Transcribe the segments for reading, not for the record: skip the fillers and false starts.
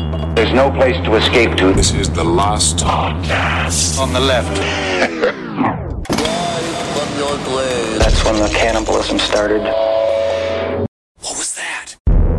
There's no place to escape to. This is the last podcast. On the left. That's when the cannibalism started. What was that?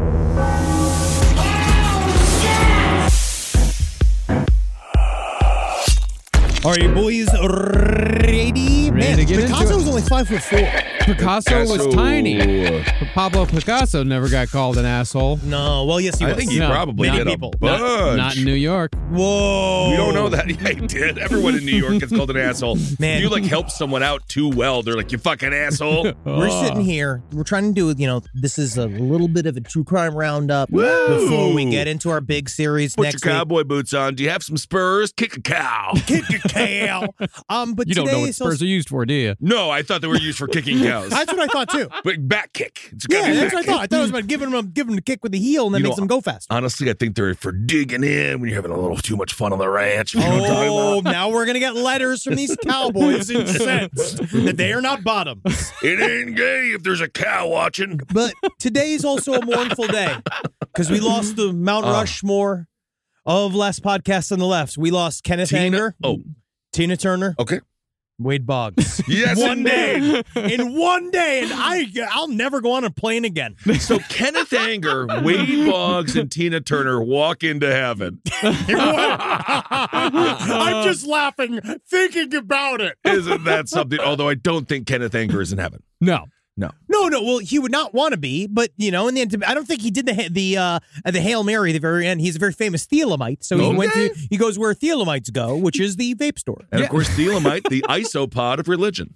Are you boys ready? Man, to get Picasso into it. was only 5'4". Picasso was tiny. But Pablo Picasso never got called an asshole. No, well, yes, he was. I think he No, probably many did people. a bunch. Not in New York. Whoa. We don't know that. Yeah, he did. Everyone in New York gets called an asshole. Man. If you help someone out too well, they're like, you fucking asshole. We're sitting here. We're trying to do, this is a little bit of a true crime roundup before we get into our big series Put next your week. cowboy boots on. Do you have some spurs? Kick a cow. Kick a cow. But You don't know today what is spurs are used for, do you? No, I thought they were used for kicking cows. That's what I thought too. But back kick. It's gotta Yeah, be that's back what I thought. I kick. thought it was about giving them a kick with the heel and then makes them go faster. Honestly, I think they're for digging in when you're having a little too much fun on the ranch. You know what I'm talking Oh, about? now we're going to get letters from these cowboys incensed that they are not bottoms. It ain't gay if there's a cow watching. But today is also a mournful day because we lost the Mount Rushmore of last podcast on the left. We lost Kenneth Anger, Tina Turner, Okay. Wade Boggs. Yes, one day. indeed. In one day. And I'll never go on a plane again. So Kenneth Anger, Wade Boggs, and Tina Turner walk into heaven. I'm just laughing thinking about it. Isn't that something? Although I don't think Kenneth Anger is in heaven. No. No. No. Well, he would not want to be, but in the end, I don't think he did the Hail Mary at the very end. He's a very famous Thelemite, so he goes where Thelemites go, which is the vape store. And of course, Thelemite, the isopod of religion.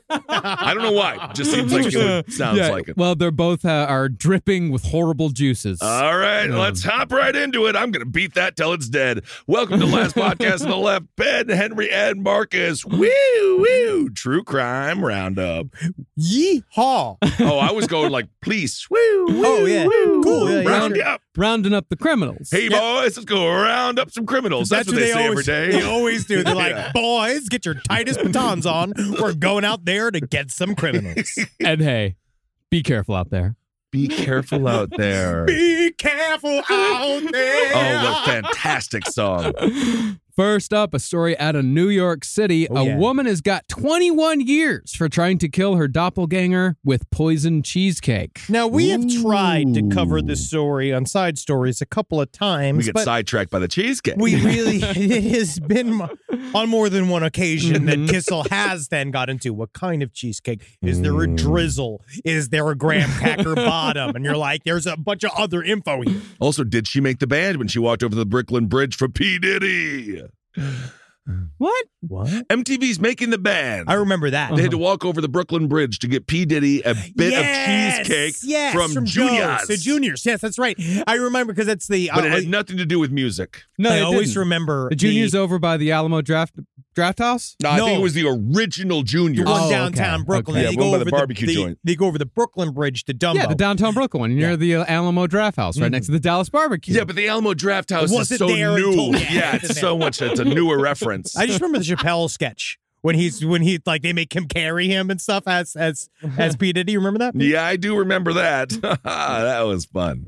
I don't know why. It just seems like it sounds like it. Well, they're both are dripping with horrible juices. All right, let's hop right into it. I'm going to beat that till it's dead. Welcome to the last podcast on the left. Ben, Henry, and Marcus. Woo, woo. True Crime Roundup. Yeehaw. Oh, I was going like, please. Woo, woo, Oh, yeah. woo, Cool, woo, yeah, round sure. you up. Rounding up the criminals. Hey, boys, let's go round up some criminals. That's what they say every day. They always do. They're like, boys, get your tightest batons on. We're going out there to get some criminals. And hey, be careful out there. Be careful out there. Be careful out there. Oh, what fantastic song. First up, a story out of New York City. A woman has got 21 years for trying to kill her doppelganger with poisoned cheesecake. Now, we have tried to cover this story on Side Stories a couple of times. We get but sidetracked by the cheesecake. we really, it has been on more than one occasion that Kissel has then got into what kind of cheesecake. Is there a drizzle? Is there a graham cracker bottom? And you're like, there's a bunch of other info here. Also, did she make the band when she walked over the Brooklyn Bridge for P. Diddy? What? MTV's making the band. I remember that. They had to walk over the Brooklyn Bridge to get P. Diddy a bit of cheesecake from Junior's. So Junior's. Yes, that's right. I remember because that's the. But it had nothing to do with music. No, I it always didn't. remember The Junior's over by the Alamo Draft House? No, I No. think it was the original Junior's. the one Oh, downtown okay. Brooklyn. Okay. They Yeah, go one by over the barbecue joint. They go over the Brooklyn Bridge to Dumbo. Yeah, the downtown Brooklyn one near the Alamo Draft House, right next to the Dallas Barbecue. Yeah, but the Alamo Draft House is wasn't so there new. until- Yeah, it's so much. It's a newer reference. I just remember the Chappelle sketch when he they make him carry him and stuff as P. Diddy. You remember that? Yeah, I do remember that. That was fun.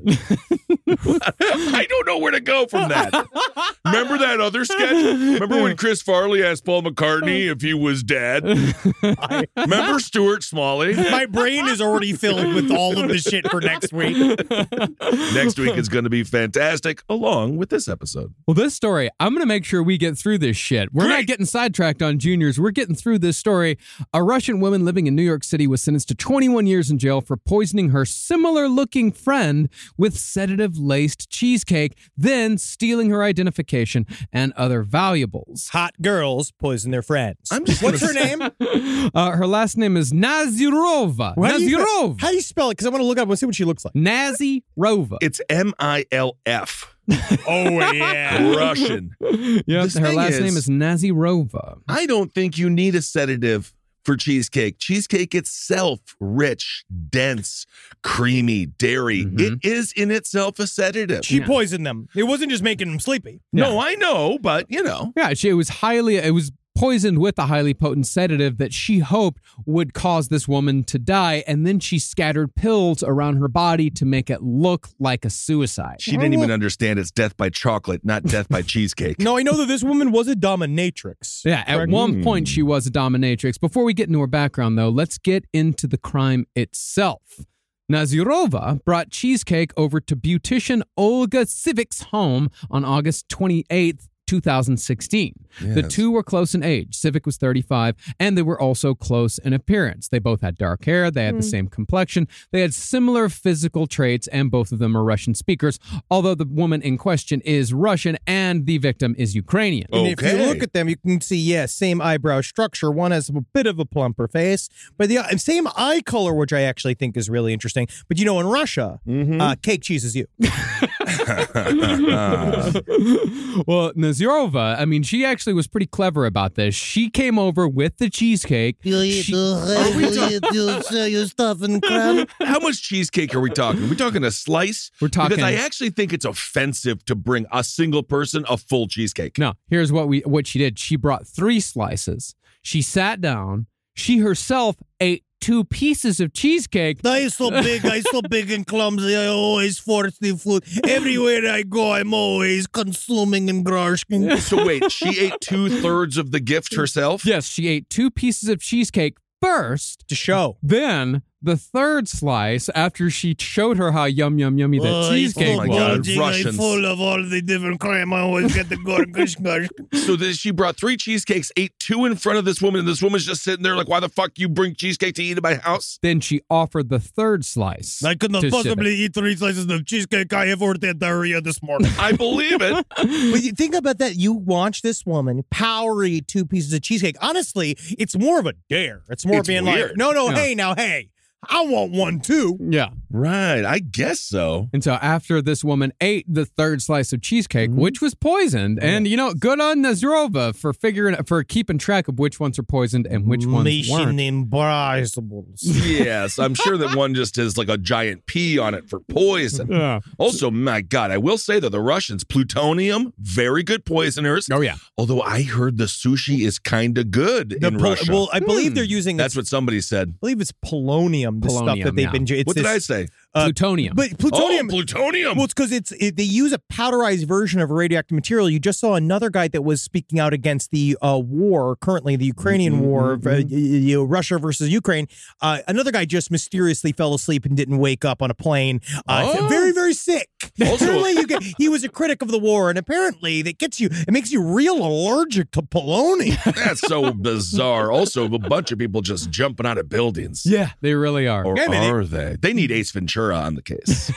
I don't know where to go from that. Remember that other sketch? Remember when Chris Farley asked Paul McCartney if he was dead? Remember Stuart Smalley? My brain is already filled with all of the shit for next week. Next week is going to be fantastic, along with this episode. Well, this story, I'm going to make sure we get through this shit. We're not Great. getting sidetracked on Juniors. We're getting through this story. A Russian woman living in New York City was sentenced to 21 years in jail for poisoning her similar-looking friend with sedative-laced cheesecake, then stealing her identification and other valuables. Hot girls poison their friends. What's her name? Her last name is Nazirova. Nazirova. How do you spell it? Because I want to look up and see what she looks like. Nazirova. It's MILF. Oh, yeah. Russian. Yep, This her thing last name is Nazirova. I don't think you need a sedative for cheesecake. Cheesecake itself, rich, dense, creamy, dairy. It is in itself a sedative. She poisoned them. It wasn't just making them sleepy. No, I know, but you know. Yeah, it was poisoned with a highly potent sedative that she hoped would cause this woman to die, and then she scattered pills around her body to make it look like a suicide. She didn't even understand it's death by chocolate, not death by cheesecake. No, I know that this woman was a dominatrix. Yeah, at one point she was a dominatrix. Before we get into her background, though, let's get into the crime itself. Nazirova brought cheesecake over to beautician Olga Civik's home on August 28th, 2016. The two were close in age. Civik was 35, and they were also close in appearance. They both had dark hair. They had the same complexion. They had similar physical traits, and both of them are Russian speakers, although the woman in question is Russian and the victim is Ukrainian. And if you look at them, you can see, same eyebrow structure. One has a bit of a plumper face, but the same eye color, which I actually think is really interesting. But in Russia, cake cheeses you. Well, Nazirova, I mean, she actually was pretty clever about this. She came over with the cheesecake. How much cheesecake are we talking? Are we talking a slice? We're talking... Because I actually think it's offensive to bring a single person a full cheesecake. No, here's what she did. She brought 3 slices. She sat down. She herself ate 2 pieces of cheesecake. I'm so big and clumsy. I always force the food. Everywhere I go, I'm always consuming and grushing. So wait, she ate 2/3 of the gift herself? Yes, she ate 2 pieces of cheesecake first. To show. Then the 3rd slice, after she showed her how yummy that cheesecake was. Russians. I'm full of all the different crime. I always get the gush. So she brought 3 cheesecakes, ate 2 in front of this woman, and this woman's just sitting there like, why the fuck you bring cheesecake to eat at my house? Then she offered the 3rd slice. I could not possibly eat 3 slices of cheesecake. I have ordered diarrhea this morning. I believe it. But you think about that. You watch this woman power eat 2 pieces of cheesecake. Honestly, it's more of a dare. It's more being weird. like, hey, I want one too. Yeah. Right. I guess so. And so after this woman ate the 3rd slice of cheesecake, which was poisoned, and good on Nazirova for keeping track of which ones are poisoned and which ones weren't. Impossible. Yes, I'm sure that one just has like a giant P on it for poison. Yeah. Also, my God, I will say that the Russians, plutonium, very good poisoners. Oh, yeah. Although I heard the sushi is kind of good in Russia. Well, I believe they're using... That's what somebody said. I believe it's polonium, the stuff that they've been... What did I say? Plutonium. But plutonium... Oh, plutonium! Well, it's because they use a powderized version of a radioactive material. You just saw another guy that was speaking out against the war, currently the Ukrainian war, Russia versus Ukraine. Another guy just mysteriously fell asleep and didn't wake up on a plane. Very, very sick. Also, he was a critic of the war, and apparently it makes you real allergic to polonium. That's so bizarre. Also, a bunch of people just jumping out of buildings. Yeah, they really are. Or are they? They need Ace Ventura on the case.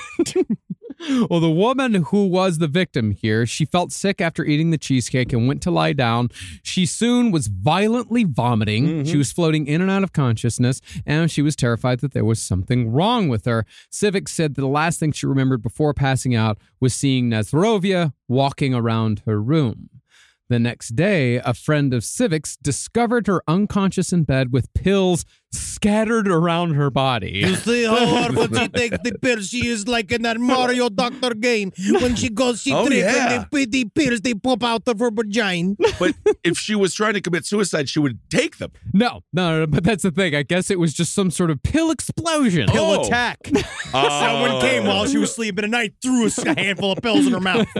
Well, the woman who was the victim here, she felt sick after eating the cheesecake and went to lie down. She soon was violently vomiting. She was floating in and out of consciousness, and she was terrified that there was something wrong with her. Civik said that the last thing she remembered before passing out was seeing Nazirova walking around her room. The next day, a friend of Civik's discovered her unconscious in bed with pills scattered around her body. You see how hard when she takes the pills? She is like in that Mario Doctor game. When she goes, she trips and the pills, they pop out of her vagina. But if she was trying to commit suicide, she would take them. No, but that's the thing. I guess it was just some sort of pill explosion. Pill attack. Someone came while she was sleeping at night, threw a handful of pills in her mouth.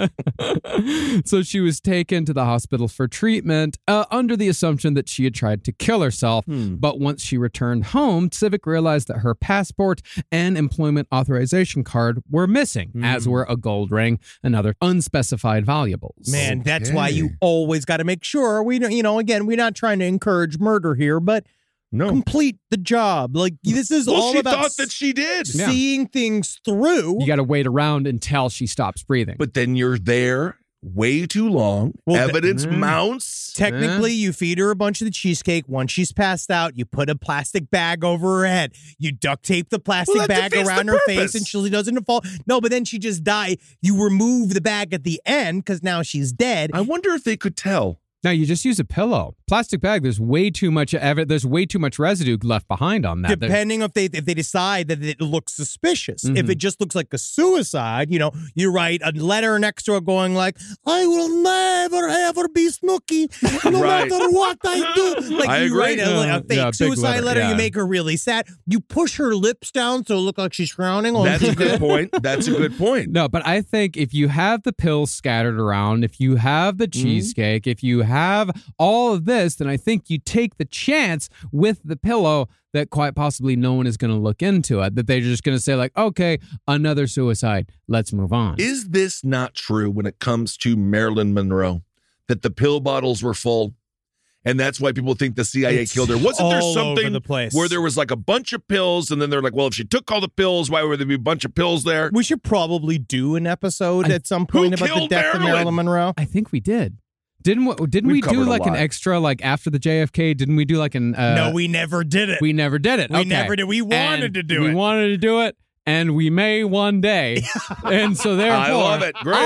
So she was taken to the hospital for treatment under the assumption that she had tried to kill herself. But once she returned home, Civik realized that her passport and employment authorization card were missing, as were a gold ring and other unspecified valuables. Man, that's why you always got to make sure again, we're not trying to encourage murder here, but complete the job. Like, this is all she about thought that she did. Seeing things through. You got to wait around until she stops breathing. But then you're there way too long. Evidence mounts. Technically, you feed her a bunch of the cheesecake. Once she's passed out, you put a plastic bag over her head. You duct tape the plastic bag around her face, and she doesn't fall. No, but then she just died. You remove the bag at the end because now she's dead. I wonder if they could tell. No, you just use a pillow. Plastic bag, there's way too much residue left behind on that. Depending if they decide that it looks suspicious. If it just looks like a suicide, you write a letter next to it going like, I will never ever be Snooki, no Right. matter what I do. Like I you agree. write a fake big suicide letter, yeah. you make her really sad. You push her lips down so it looks like she's frowning. That's a good point. That's a good point. No, but I think if you have the pills scattered around, if you have the cheesecake, if you have all of this, then I think you take the chance with the pillow that quite possibly no one is going to look into it, that they're just going to say like, okay, another suicide. Let's move on. Is this not true when it comes to Marilyn Monroe, that the pill bottles were full? And that's why people think the CIA It's killed her. Wasn't there all over something the place. where there was like a bunch of pills, and then they're like, well, if she took all the pills, why would there be a bunch of pills there? We should probably do an episode at some point about the killed death of Marilyn? Marilyn Monroe. I think we did. Didn't we We've do covered a like an lot. extra like after the JFK? Didn't we do like an No, we never did it. we never did it. We Okay. never did. We wanted And to do we it. wanted to do it, and we may one day. And so therefore, I love it. Great.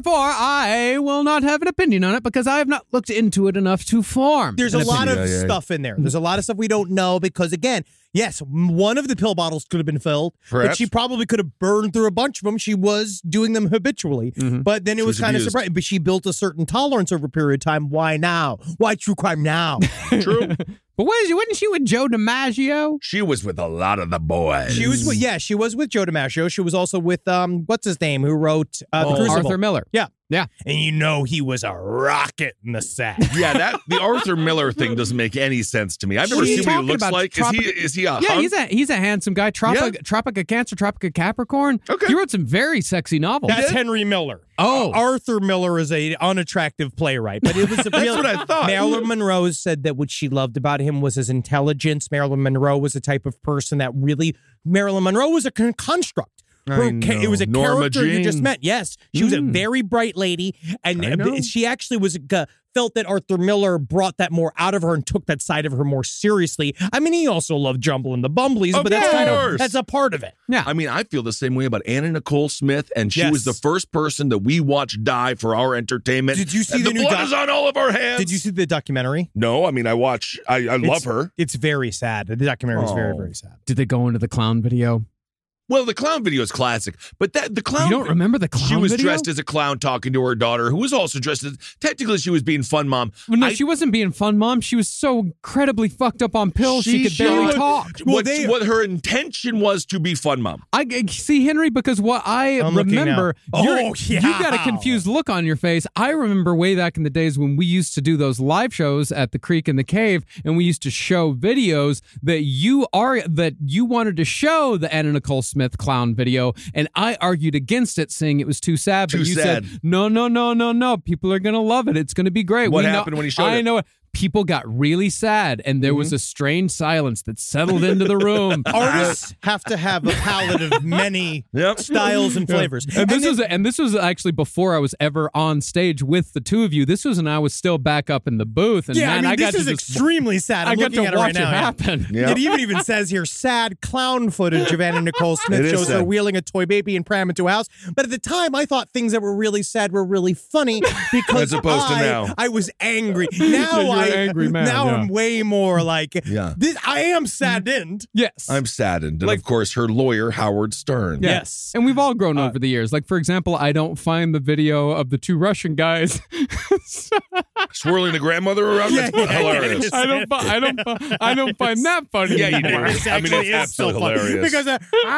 I will not have an opinion on it because I have not looked into it enough to form. There's a an lot opinion. of stuff in there. There's a lot of stuff we don't know because, again, yes, one of the pill bottles could have been filled, but Perhaps. she probably could have burned through a bunch of them. She was doing them habitually, but then it was was kind of abused. surprising. But she built a certain tolerance over a period of time. Why now? Why true crime now? True. But wasn't she with Joe DiMaggio? She was with a lot of the boys. She was with Joe DiMaggio. She was also with what's his name, who wrote The Crucible. Arthur Miller. Yeah. Yeah. And he was a rocket in the set. Yeah, the Arthur Miller thing doesn't make any sense to me. I've never What are you seen what he talking looks about? like. Is he a Yeah, hunk? he's a handsome guy. Tropic of Cancer, Tropic of Capricorn. Okay. He wrote some very sexy novels. That's Henry Miller. Oh. Arthur Miller is a unattractive playwright, but it was a real. what I thought. Marilyn Monroe said that what she loved about him was his intelligence. Marilyn Monroe was the type of person that really. Marilyn Monroe was a construct. It was a Norma character you just Jean. met. Yes, she was a very bright lady, I know. and she actually was felt that Arthur Miller brought that more out of her and took that side of her more seriously. I mean, he also loved Jumble and the Bumblies, Of but course. that's a part of it. Yeah. I mean, I feel the same way about Anna Nicole Smith, and she Yes. was the first person that we watched die for our entertainment. Did you see And the new blood is on all of our hands. Did you see the documentary? No, I mean, I love her. It's very sad. The documentary is very, Oh. very sad. Did they go into the clown video? Well, the clown video is classic, but the clown. You don't remember the clown She was video? dressed as a clown talking to her daughter, who was also dressed as. Technically, she was being fun mom. Well, no, she wasn't being fun, Mom. She was so incredibly fucked up on pills she could barely was- talk. What her intention was to be fun mom. I see, Henry, because what I I'm looking remember, now. Oh, you got a confused look on your face. I remember way back in the days when we used to do those live shows at the Creek and the Cave, and we used to show videos that you wanted to show the Anna Nicole Smith clown video, and I argued against it, saying it was too sad. But Too you sad. said, no, people are gonna love it. It's gonna be great. What happened when he showed I it? know it. People got really sad, and there was a strange silence that settled into the room. Artists have to have a palette of many Yep. styles and flavors. And this was actually before I was ever on stage with the two of you. This was when I was still back up in the booth. And Yeah, man, I mean, got this is to just, extremely sad. I I'm got looking to at it right watch it now. yeah. happen. Yeah. It even says here, sad clown footage of Anna Nicole Smith It is shows her sad. wheeling a toy baby and pram into a house. But at the time, I thought things that were really sad were really funny because As opposed to now. I was angry. Now You're an angry man, Now yeah. I'm way more like, Yeah. I am saddened. Yes. I'm saddened. And Like- of course, her lawyer, Howard Stern. Yeah. Yes. And we've all grown over the years. Like, for example, I don't find the video of the two Russian guys. Swirling the grandmother around. Yeah, That's yeah, hilarious. yeah. I don't find that funny. Yeah, you do. anymore. I mean, it's Actually, absolutely so funny. hilarious. Because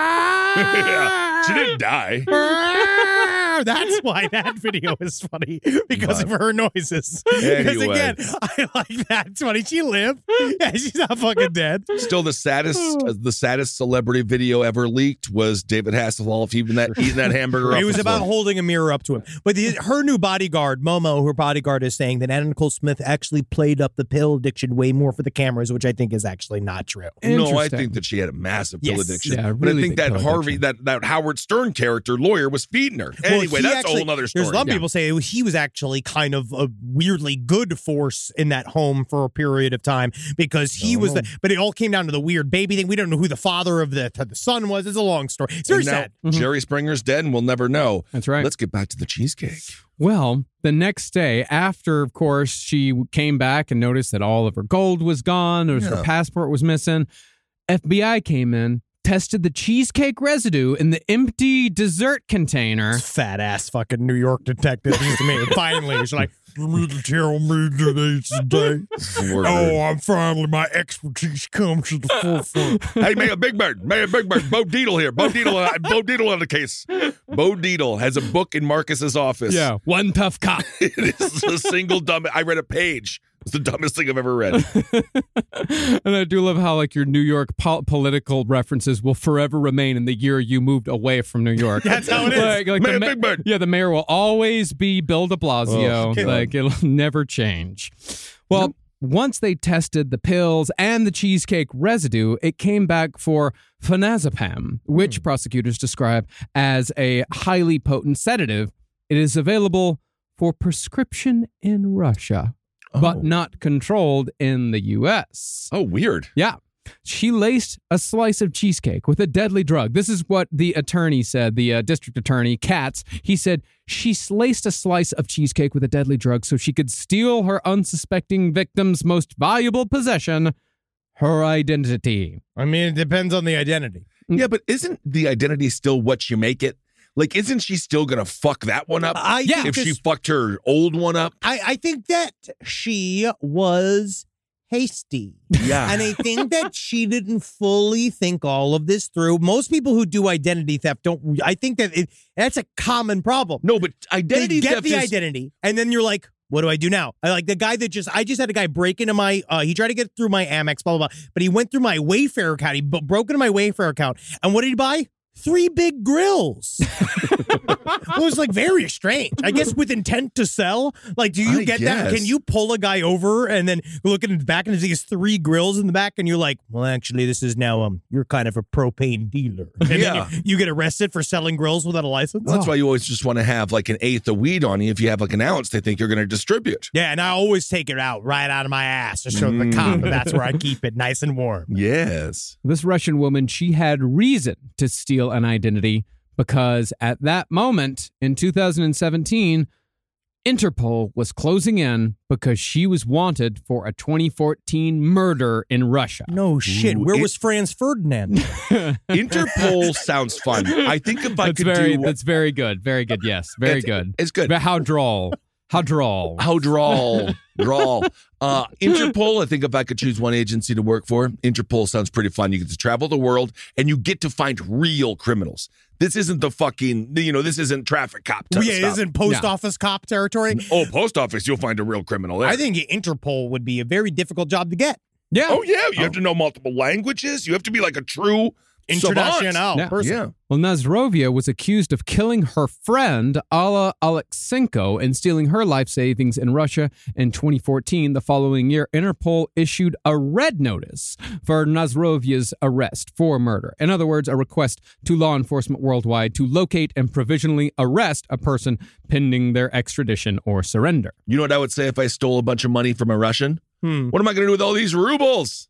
Yeah. She didn't die. That's why that video is funny, because of her noises. Because Anyway. again, I like that. It's funny. She lived. Yeah, she's not fucking dead. Still, the saddest celebrity video ever leaked was David Hasselhoff eating that hamburger. It off was the about floor. holding a mirror up to him. But her new bodyguard, Momo, her bodyguard, is saying that Anna Nicole Smith actually played up the pill addiction way more for the cameras, which I think is actually not true. No, I Interesting. think that she had a massive pill Yes. addiction. Yeah, but I really think big that pill Harvey, addiction. that Howard Stern character lawyer was feeding her. Well, Anyway, anyway, that's a whole nother story. There's a lot of people say he was actually kind of a weirdly good force in that home for a period of time because he was but it all came down to the weird baby thing. We don't know who the father of the son was. It's a long story. It's very sad. Jerry Springer's dead and we'll never know. That's right. Let's get back to the cheesecake. Well, the next day, after, of course, she came back and noticed that all of her gold was gone, her passport was missing, FBI came in, tested the cheesecake residue in the empty dessert container. Fat ass fucking New York detective. Finally, he's like, you mean to tell me today's the day? I'm finally, my expertise comes to the forefront. Hey, Mayor Big Bird. Bo Deedle here. Bo Deedle on the case. Bo Deedle has a book in Marcus's office. Yeah, one tough cop. It is a single dumb. I read a page. It's the dumbest thing I've ever read. And I do love how like your New York political references will forever remain in the year you moved away from New York. That's how it is. Like Mayor Big Bird. Yeah, the mayor will always be Bill de Blasio. Like it'll never change. Well, once they tested the pills and the cheesecake residue, it came back for phenazepam, which prosecutors describe as a highly potent sedative. It is available for prescription in Russia, but not controlled in the U.S. Oh, weird. Yeah. She laced a slice of cheesecake with a deadly drug. This is what the attorney said, the district attorney, Katz. He said she laced a slice of cheesecake with a deadly drug so she could steal her unsuspecting victim's most valuable possession, her identity. I mean, it depends on the identity. Yeah, but isn't the identity still what you make it? Like, isn't she still going to fuck that one up? If she fucked her old one up? I think that she was hasty. Yeah. And I think that she didn't fully think all of this through. Most people who do identity theft don't. I think that that's a common problem. No, but identity theft the identity, and then you're like, what do I do now? I the guy that I just had a guy break into my, he tried to get through my Amex, blah, blah, blah, but he went through my Wayfair account. He broke into my Wayfair account. And what did he buy? 3 big grills. It was like very strange. I guess with intent to sell. Like, do you get that? Can you pull a guy over and then look in the back and see his 3 grills in the back and you're like, well, actually, this is now you're kind of a propane dealer. And then you get arrested for selling grills without a license. Well, that's why you always just want to have like an eighth of weed on you. If you have like an ounce, they think you're going to distribute. Yeah, and I always take it out right out of my ass to show the cop that that's where I keep it nice and warm. Yes. This Russian woman, she had reason to steal an identity because at that moment in 2017, Interpol was closing in because she was wanted for a 2014 murder in Russia. No shit. Where was Franz Ferdinand? Interpol sounds fun. I think if I could do... That's very good. Very good, yes. Very good. It's good. But how droll. How droll. How droll. Droll. Interpol, I think if I could choose one agency to work for, Interpol sounds pretty fun. You get to travel the world and you get to find real criminals. This isn't the fucking, this isn't traffic cop stuff. Yeah, it isn't post office cop territory. Oh, post office, you'll find a real criminal there. I think Interpol would be a very difficult job to get. Yeah. Oh, yeah. You have to know multiple languages. You have to be like a true international person. Yeah. Well, Nazrovia was accused of killing her friend, Alla Aleksenko, and stealing her life savings in Russia in 2014. The following year, Interpol issued a red notice for Nazrovia's arrest for murder. In other words, a request to law enforcement worldwide to locate and provisionally arrest a person pending their extradition or surrender. You know what I would say if I stole a bunch of money from a Russian? What am I going to do with all these rubles?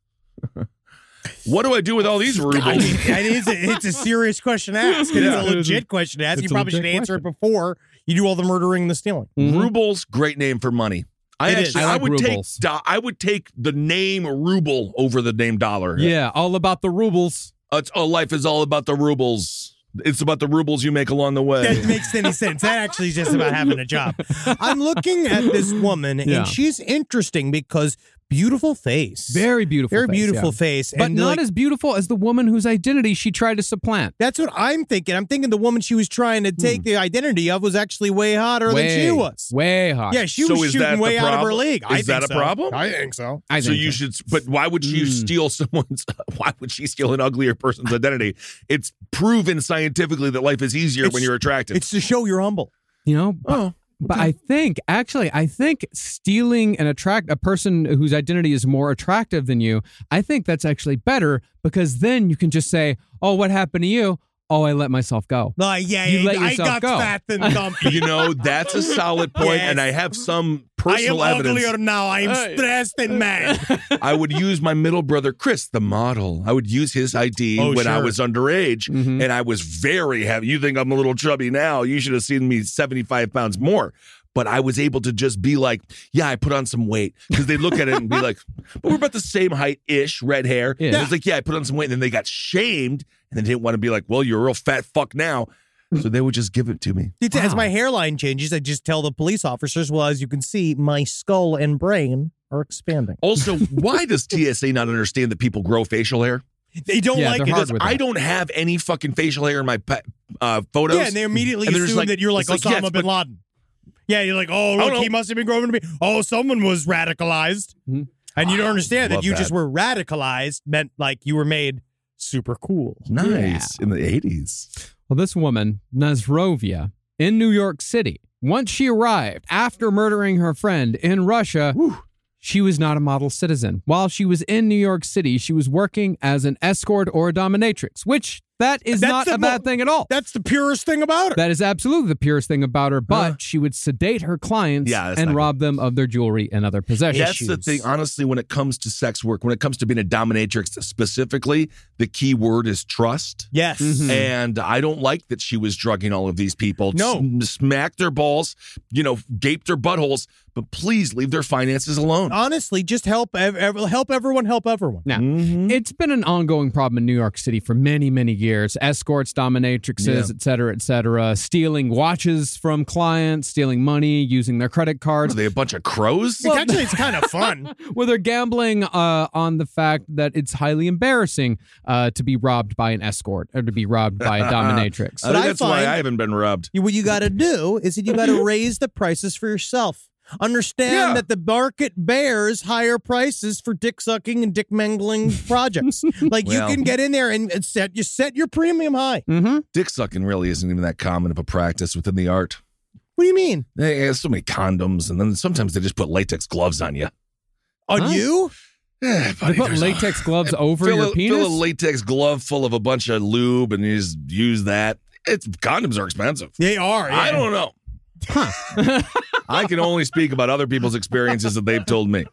What do I do with all these rubles? I mean, it's a serious question to ask. It's a legit question to ask. You probably should answer it before you do all the murdering and the stealing. Rubles, great name for money. I would take the name ruble over the name dollar. Yeah, all about the rubles. Life is all about the rubles. It's about the rubles you make along the way. That makes any sense. That actually is just about having a job. I'm looking at this woman, and she's interesting because beautiful face. Very beautiful Very face, beautiful face. But and not as beautiful as the woman whose identity she tried to supplant. That's what I'm thinking. I'm thinking the woman she was trying to take the identity of was actually way hotter than she was. Way hotter. Yeah, she was shooting way out of her league. Is that a problem? I think so. You should, but why would she steal why would she steal an uglier person's identity? It's proven scientifically that life is easier when you're attractive. It's to show you're humble. But I think stealing a person whose identity is more attractive than you, I think that's actually better because then you can just say, oh, what happened to you? Oh, I let myself go. Like, yeah, You let I yourself got go. fat and dumpy. You know, that's a solid point, Yes. and I have some I personal am evidence. uglier now. I am stressed and mad. I would use my middle brother, Chris, the model. I would use his ID when I sure. was underage, Mhm. and I was very heavy. You think I'm a little chubby now. You should have seen me 75 pounds more. But I was able to just be like, yeah, I put on some weight. Because they look at it and be like, but we're about the same height-ish, red hair. Yeah. And I was like, yeah, I put on some weight. And then they got shamed, and they didn't want to be like, well, you're a real fat fuck now. So they would just give it to me. As my hairline changes, I just tell the police officers, well, as you can see, my skull and brain are expanding. Also, why does TSA not understand that people grow facial hair? They don't Yeah, like they're it. hard Because with I that. don't have any fucking facial hair in my photos. Yeah, and they immediately And they're just assume like- that you're like it's like, Osama yes, bin but- Laden. Yeah, you're like, oh, I look, don't know. he must have been growing to be. Oh, someone was radicalized. Mhm. And you don't understand that Love you that. just were radicalized meant like you were made super cool. Nice. In the 80s. Well, this woman, Nazrovia, in New York City, once she arrived after murdering her friend in Russia, she was not a model citizen. While she was in New York City, she was working as an escort or a dominatrix, which that is That's not the a bad thing at all. That's the purest thing about it. That is absolutely the purest thing about her, but she would sedate her clients Yeah, that's and not rob them of their jewelry and other possessions. That's the thing, honestly, when it comes to sex work, when it comes to being a dominatrix specifically, the key word is trust. Yes. Mhm. And I don't like that she was drugging all of these people. No. Smacked their balls, gaped their buttholes, but please leave their finances alone. Honestly, just help everyone help everyone. Now, Mhm. it's been an ongoing problem in New York City for many, many years. Escorts, dominatrixes, Yeah. et cetera, stealing watches from clients, stealing money, using their credit Are cards. they a bunch of crows? It's kind of fun. Well, they're gambling on the fact that it's highly embarrassing to be robbed by an escort or to be robbed by a dominatrix. I But think I that's why find- I haven't been rubbed. What you got to do is that you got to raise the prices for yourself. Understand Yeah. that the market bears higher prices for dick sucking and dick mangling projects. Like Well. you can get in there and set your premium high. Mm-hmm. Dick sucking really isn't even that common of a practice within the art. What do you mean? There's so many condoms, and then sometimes they just put latex gloves on you. On Huh? you? Yeah, They put latex gloves over your Fill penis? a latex glove full of a bunch of lube, and you just use that. Condoms are expensive. They are. I yeah. don't know. I can only speak about other people's experiences that they've told me.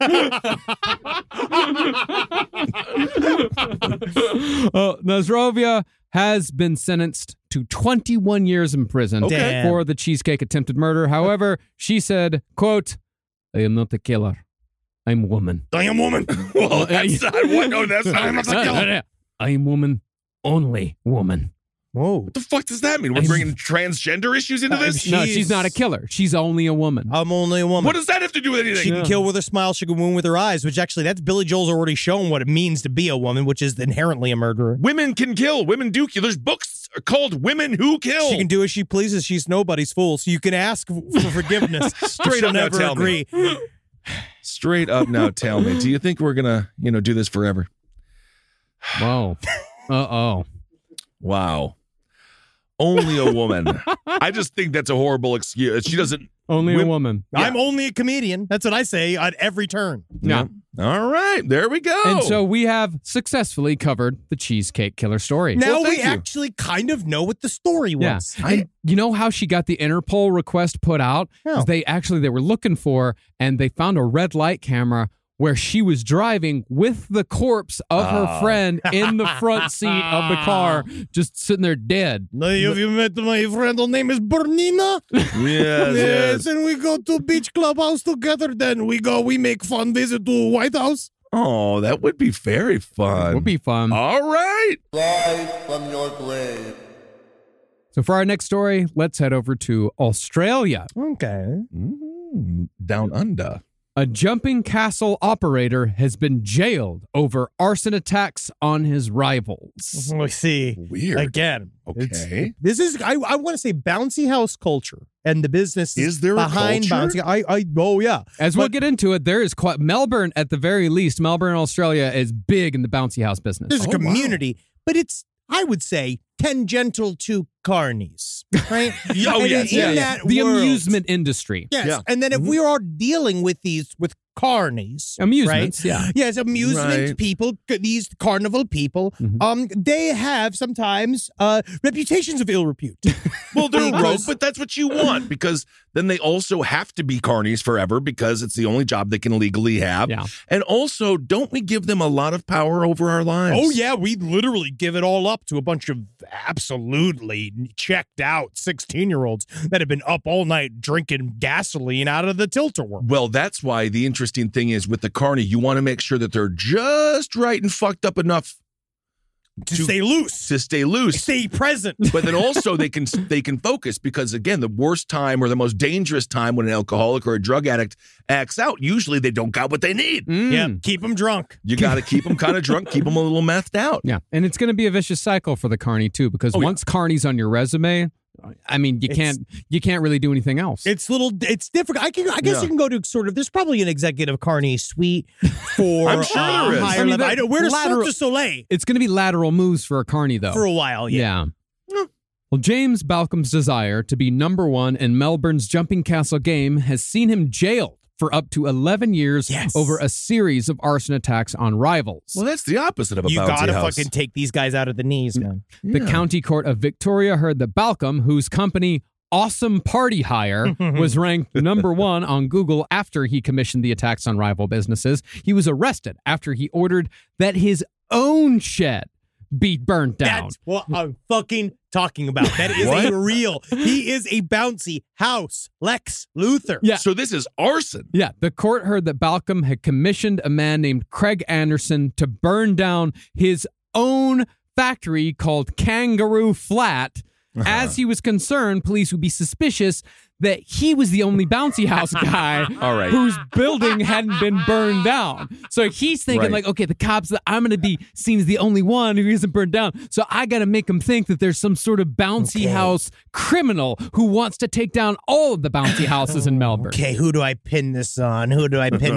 Nazrovia has been sentenced to 21 years in prison Okay. for the cheesecake attempted murder. However, she said, quote, "I am not a killer. I'm a woman." I am woman. Well, that's not what. No, that's not. I am woman, only woman. Whoa. What the fuck does that mean? We're bringing transgender issues into this? No, she's not a killer. She's only a woman. I'm only a woman. What does that have to do with anything? She can kill with her smile. She can wound with her eyes, which actually, that's Billy Joel's already shown what it means to be a woman, which is inherently a murderer. Women can kill. Women do kill. There's books called Women Who Kill. She can do as she pleases. She's nobody's fool. So you can ask for forgiveness. Straight She'll up now, never tell me. agree. Straight up now, tell me. Do you think we're going to, do this forever? Whoa. Uh-oh. Wow. Only a woman. I just think that's a horrible excuse. She doesn't. Only a woman. I'm only a comedian. That's what I say at every turn. Yeah. All right. There we go. And so we have successfully covered the Cheesecake Killer story. Now we thank you. actually kind of know what the story Yeah. was. And you know how she got the Interpol request put out? 'Cause How? they were looking for, and they found a red light camera where she was driving with the corpse of her friend in the front seat of the car, just sitting there dead. Now, have you met my friend? Her name is Bernina. yes. And we go to beach clubhouse together. Then we make fun visit to White House. Oh, that would be very fun. Would be fun. All right. So for our next story, let's head over to Australia. Okay. Down under. A jumping castle operator has been jailed over arson attacks on his rivals. Let's see. Weird. Again. Okay. This is I want to say bouncy house culture and the business Is there a behind culture? bouncy. Oh yeah. As we'll get into it, there is quite Melbourne at the very least. Melbourne, Australia is big in the bouncy house business. There's a Oh, wow. community, but it's I would say tangential to carnies, right? Oh, And yes, in yeah, that The world- amusement industry. Yes, Yeah. and then if we are dealing with these with carnies. Amusements, right? yeah. Yes, amusement Right. people, these carnival people, they have sometimes reputations of ill repute. Well, they're Because- rogue, but that's what you want because then they also have to be carnies forever because it's the only job they can legally have. Yeah. And also, don't we give them a lot of power over our lives? Oh, yeah, we literally give it all up to a bunch of absolutely checked out 16-year-olds that have been up all night drinking gasoline out of the tilt-a-whirl. Well, that's why the interesting thing is with the carny, you want to make sure that they're just right and fucked up enough To stay loose, to stay loose. stay present. But then also they can focus because again, the worst time or the most dangerous time when an alcoholic or a drug addict acts out, usually they don't got what they need. Yeah, keep them drunk. You got to keep them kind of drunk, keep them a little methed out. Yeah, and it's going to be a vicious cycle for the carny too, because once carny's on your resume, I mean, you can't really do anything else. It's difficult. I guess you can go to sort of. There's probably an executive carny suite for I'm sure there is. higher I mean, level. Where does lateral- Cirque du Soleil It's going to be lateral moves for a carny though. for a while? Yeah. Well, James Balcom's desire to be number one in Melbourne's Jumping Castle game has seen him jailed for up to 11 years over a series of arson attacks on rivals. Well, that's the opposite of a You bouncy gotta house. fucking take these guys out of the knees, man. The County Court of Victoria heard that Balcom, whose company Awesome Party Hire was ranked number one on Google after he commissioned the attacks on rival businesses, he was arrested after he ordered that his own shed be burnt down. That's what I'm fucking talking about. That is What? a real. He is a bouncy house. Lex Luthor. Yeah. So this is arson. Yeah, the court heard that Balcom had commissioned a man named Craig Anderson to burn down his own factory called Kangaroo Flat. As he was concerned, police would be suspicious that he was the only bouncy house guy All right. whose building hadn't been burned down. So he's thinking Right. like, okay, the cops, I'm going to be seen as the only one who isn't burned down. So I got to make them think that there's some sort of bouncy house criminal who wants to take down all of the bouncy houses in Melbourne. Okay, who do I pin this on? I'm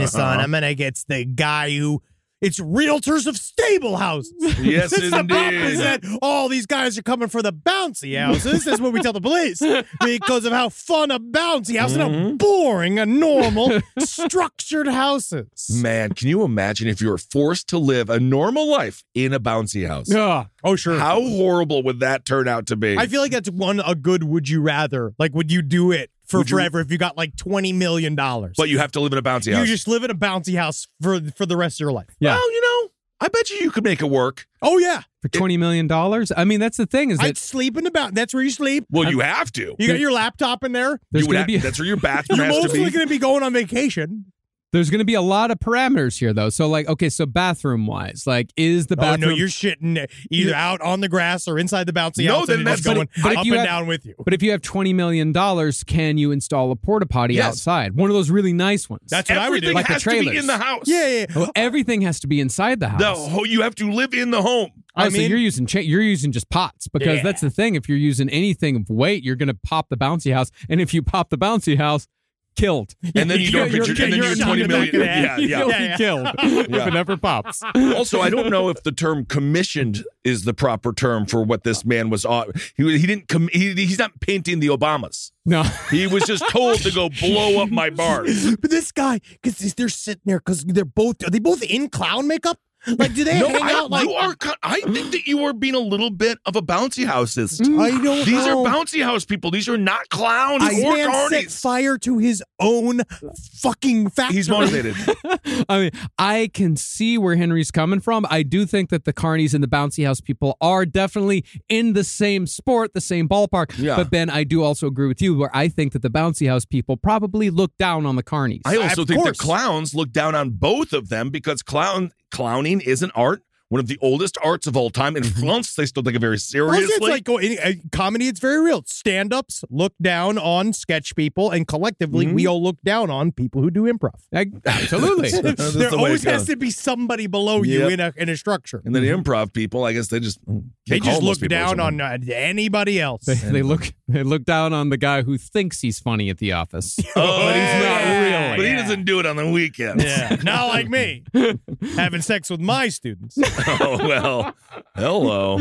gonna get the guy who. It's realtors of stable houses. Yes, This is the problem indeed. is that all these guys are coming for the bouncy houses. This is what we tell the police because of how fun a bouncy house and how boring a normal structured house is. Man, can you imagine if you were forced to live a normal life in a bouncy house? Yeah. Oh, sure. How horrible would that turn out to be? I feel like that's a good would you rather. Like, would you do it for Would you- forever if you got like $20 million? But you have to live in a bouncy you house. just live in a bouncy house for the rest of your life. Yeah. Well, I bet you could make it work. Oh, yeah. For $20 million? I mean, that's the thing is that I'd sleep in the that's where you sleep. Well, you have to. You got your laptop in there. there's You would going have- to be that's where your bathroom You're has to mostly be. going to be going on vacation. there's going to be a lot of parameters here though. So like, okay, so bathroom wise, like is the Oh, bathroom no, you're shitting either out on the grass or inside the bouncy No, house. then and it's that's- going but if up you and have- down with you. But if you have $20 million, can you install a porta potty Yes. outside? One of those really nice ones. That's what I would do. Everything Like the has to be trailers. in the house. Yeah. Oh, everything has to be inside the house. You have to live in the home. Oh, I so mean- you're using just pots because Yeah. that's the thing. If you're using anything of weight, you're going to pop the bouncy house, and if you pop the bouncy house, killed. And then you don't You're- get your, and then you're you're shot 20 in the back million. of the head. Yeah. You'll Yeah. be killed if it ever pops. Also, I don't know if the term commissioned is the proper term for what this man was on. He didn't. He's not painting the Obamas. No. He was just told to go blow up my bars. But this guy, because they're sitting there, because are they both in clown makeup? Like, do they No, hang out like? I think that you are being a little bit of a bouncy houseist. I don't These know. are bouncy house people. These are not clowns This or man set carnies. fire to his own fucking factory. He's motivated. I mean, I can see where Henry's coming from. I do think that the carnies and the bouncy house people are definitely in the same sport, the same ballpark. Yeah. But Ben, I do also agree with you where I think that the bouncy house people probably look down on the carnies. I also Of think the course. clowns look down on both of them because clowning is an art, one of the oldest arts of all time. And France, they still take it very Also, seriously. it's like comedy. It's very real. Stand-ups look down on sketch people, and collectively, we all look down on people who do improv. Absolutely. That's There the way always it has goes. to be somebody below you Yep. in a structure. And then the improv people, I guess they just Look down on anybody else. They look down on the guy who thinks he's funny at the office. Oh, but he's not really. But he doesn't do it on the weekends. Yeah, not like me having sex with my students. Oh well, hello.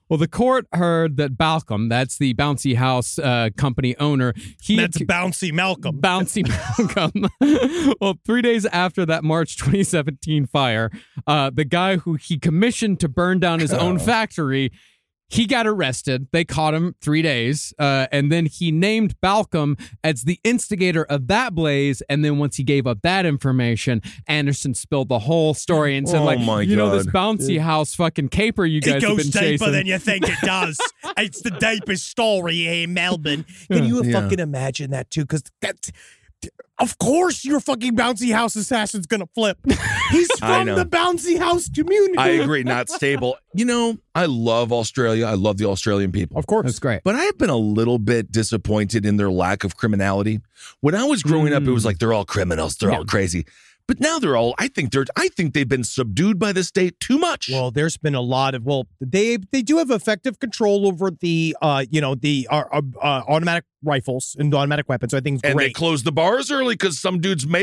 Well, the court heard that Balcom, that's the bouncy house company owner, That's Bouncy Malcolm. Bouncy Malcolm. Well, 3 days after that March 2017 fire, the guy who he commissioned to burn down his own factory, he got arrested. They caught him 3 days. And then he named Balcom as the instigator of that blaze. And then once he gave up that information, Anderson spilled the whole story and said, you know, this bouncy house fucking caper you guys have been chasing. It goes deeper than you think it does. It's the deepest story here in Melbourne. Can you fucking imagine that too? Because that's... Of course your fucking bouncy house assassin's gonna flip. He's from the bouncy house community. I agree, not stable. You know, I love Australia. I love the Australian people. Of course. That's great. But I have been a little bit disappointed in their lack of criminality. When I was growing up, it was like they're all criminals. They're all crazy. But now they're all, I think they've been subdued by the state too much. Well, there's been a lot of, they do have effective control over the, automatic rifles and automatic weapons. So I think it's great. And they closed the bars early because some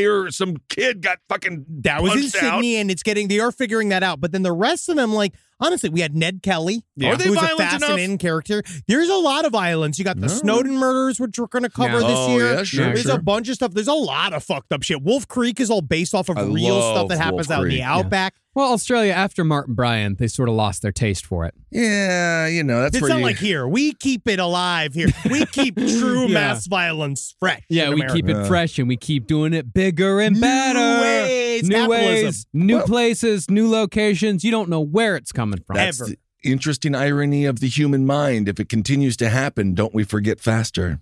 kid got fucking That was in punched out. Sydney, and they are figuring that out. But then the rest of them, like, honestly, we had Ned Kelly. Are they who's a violent fascinating character. There's a lot of violence. You got the Snowden murders, which we're going to cover this year. Yeah, sure, There's a bunch of stuff. There's a lot of fucked up shit. Wolf Creek is all based off of real stuff that happens out in the outback. Well, Australia, after Martin Bryan, they sort of lost their taste for it. Yeah, you know, that's It's not like here. We keep it alive here. We keep true mass violence fresh. Yeah, we keep it fresh and we keep doing it bigger and better. New ways, new places, new locations. You don't know where it's coming from. That's the interesting irony of the human mind. If it continues to happen, don't we forget faster?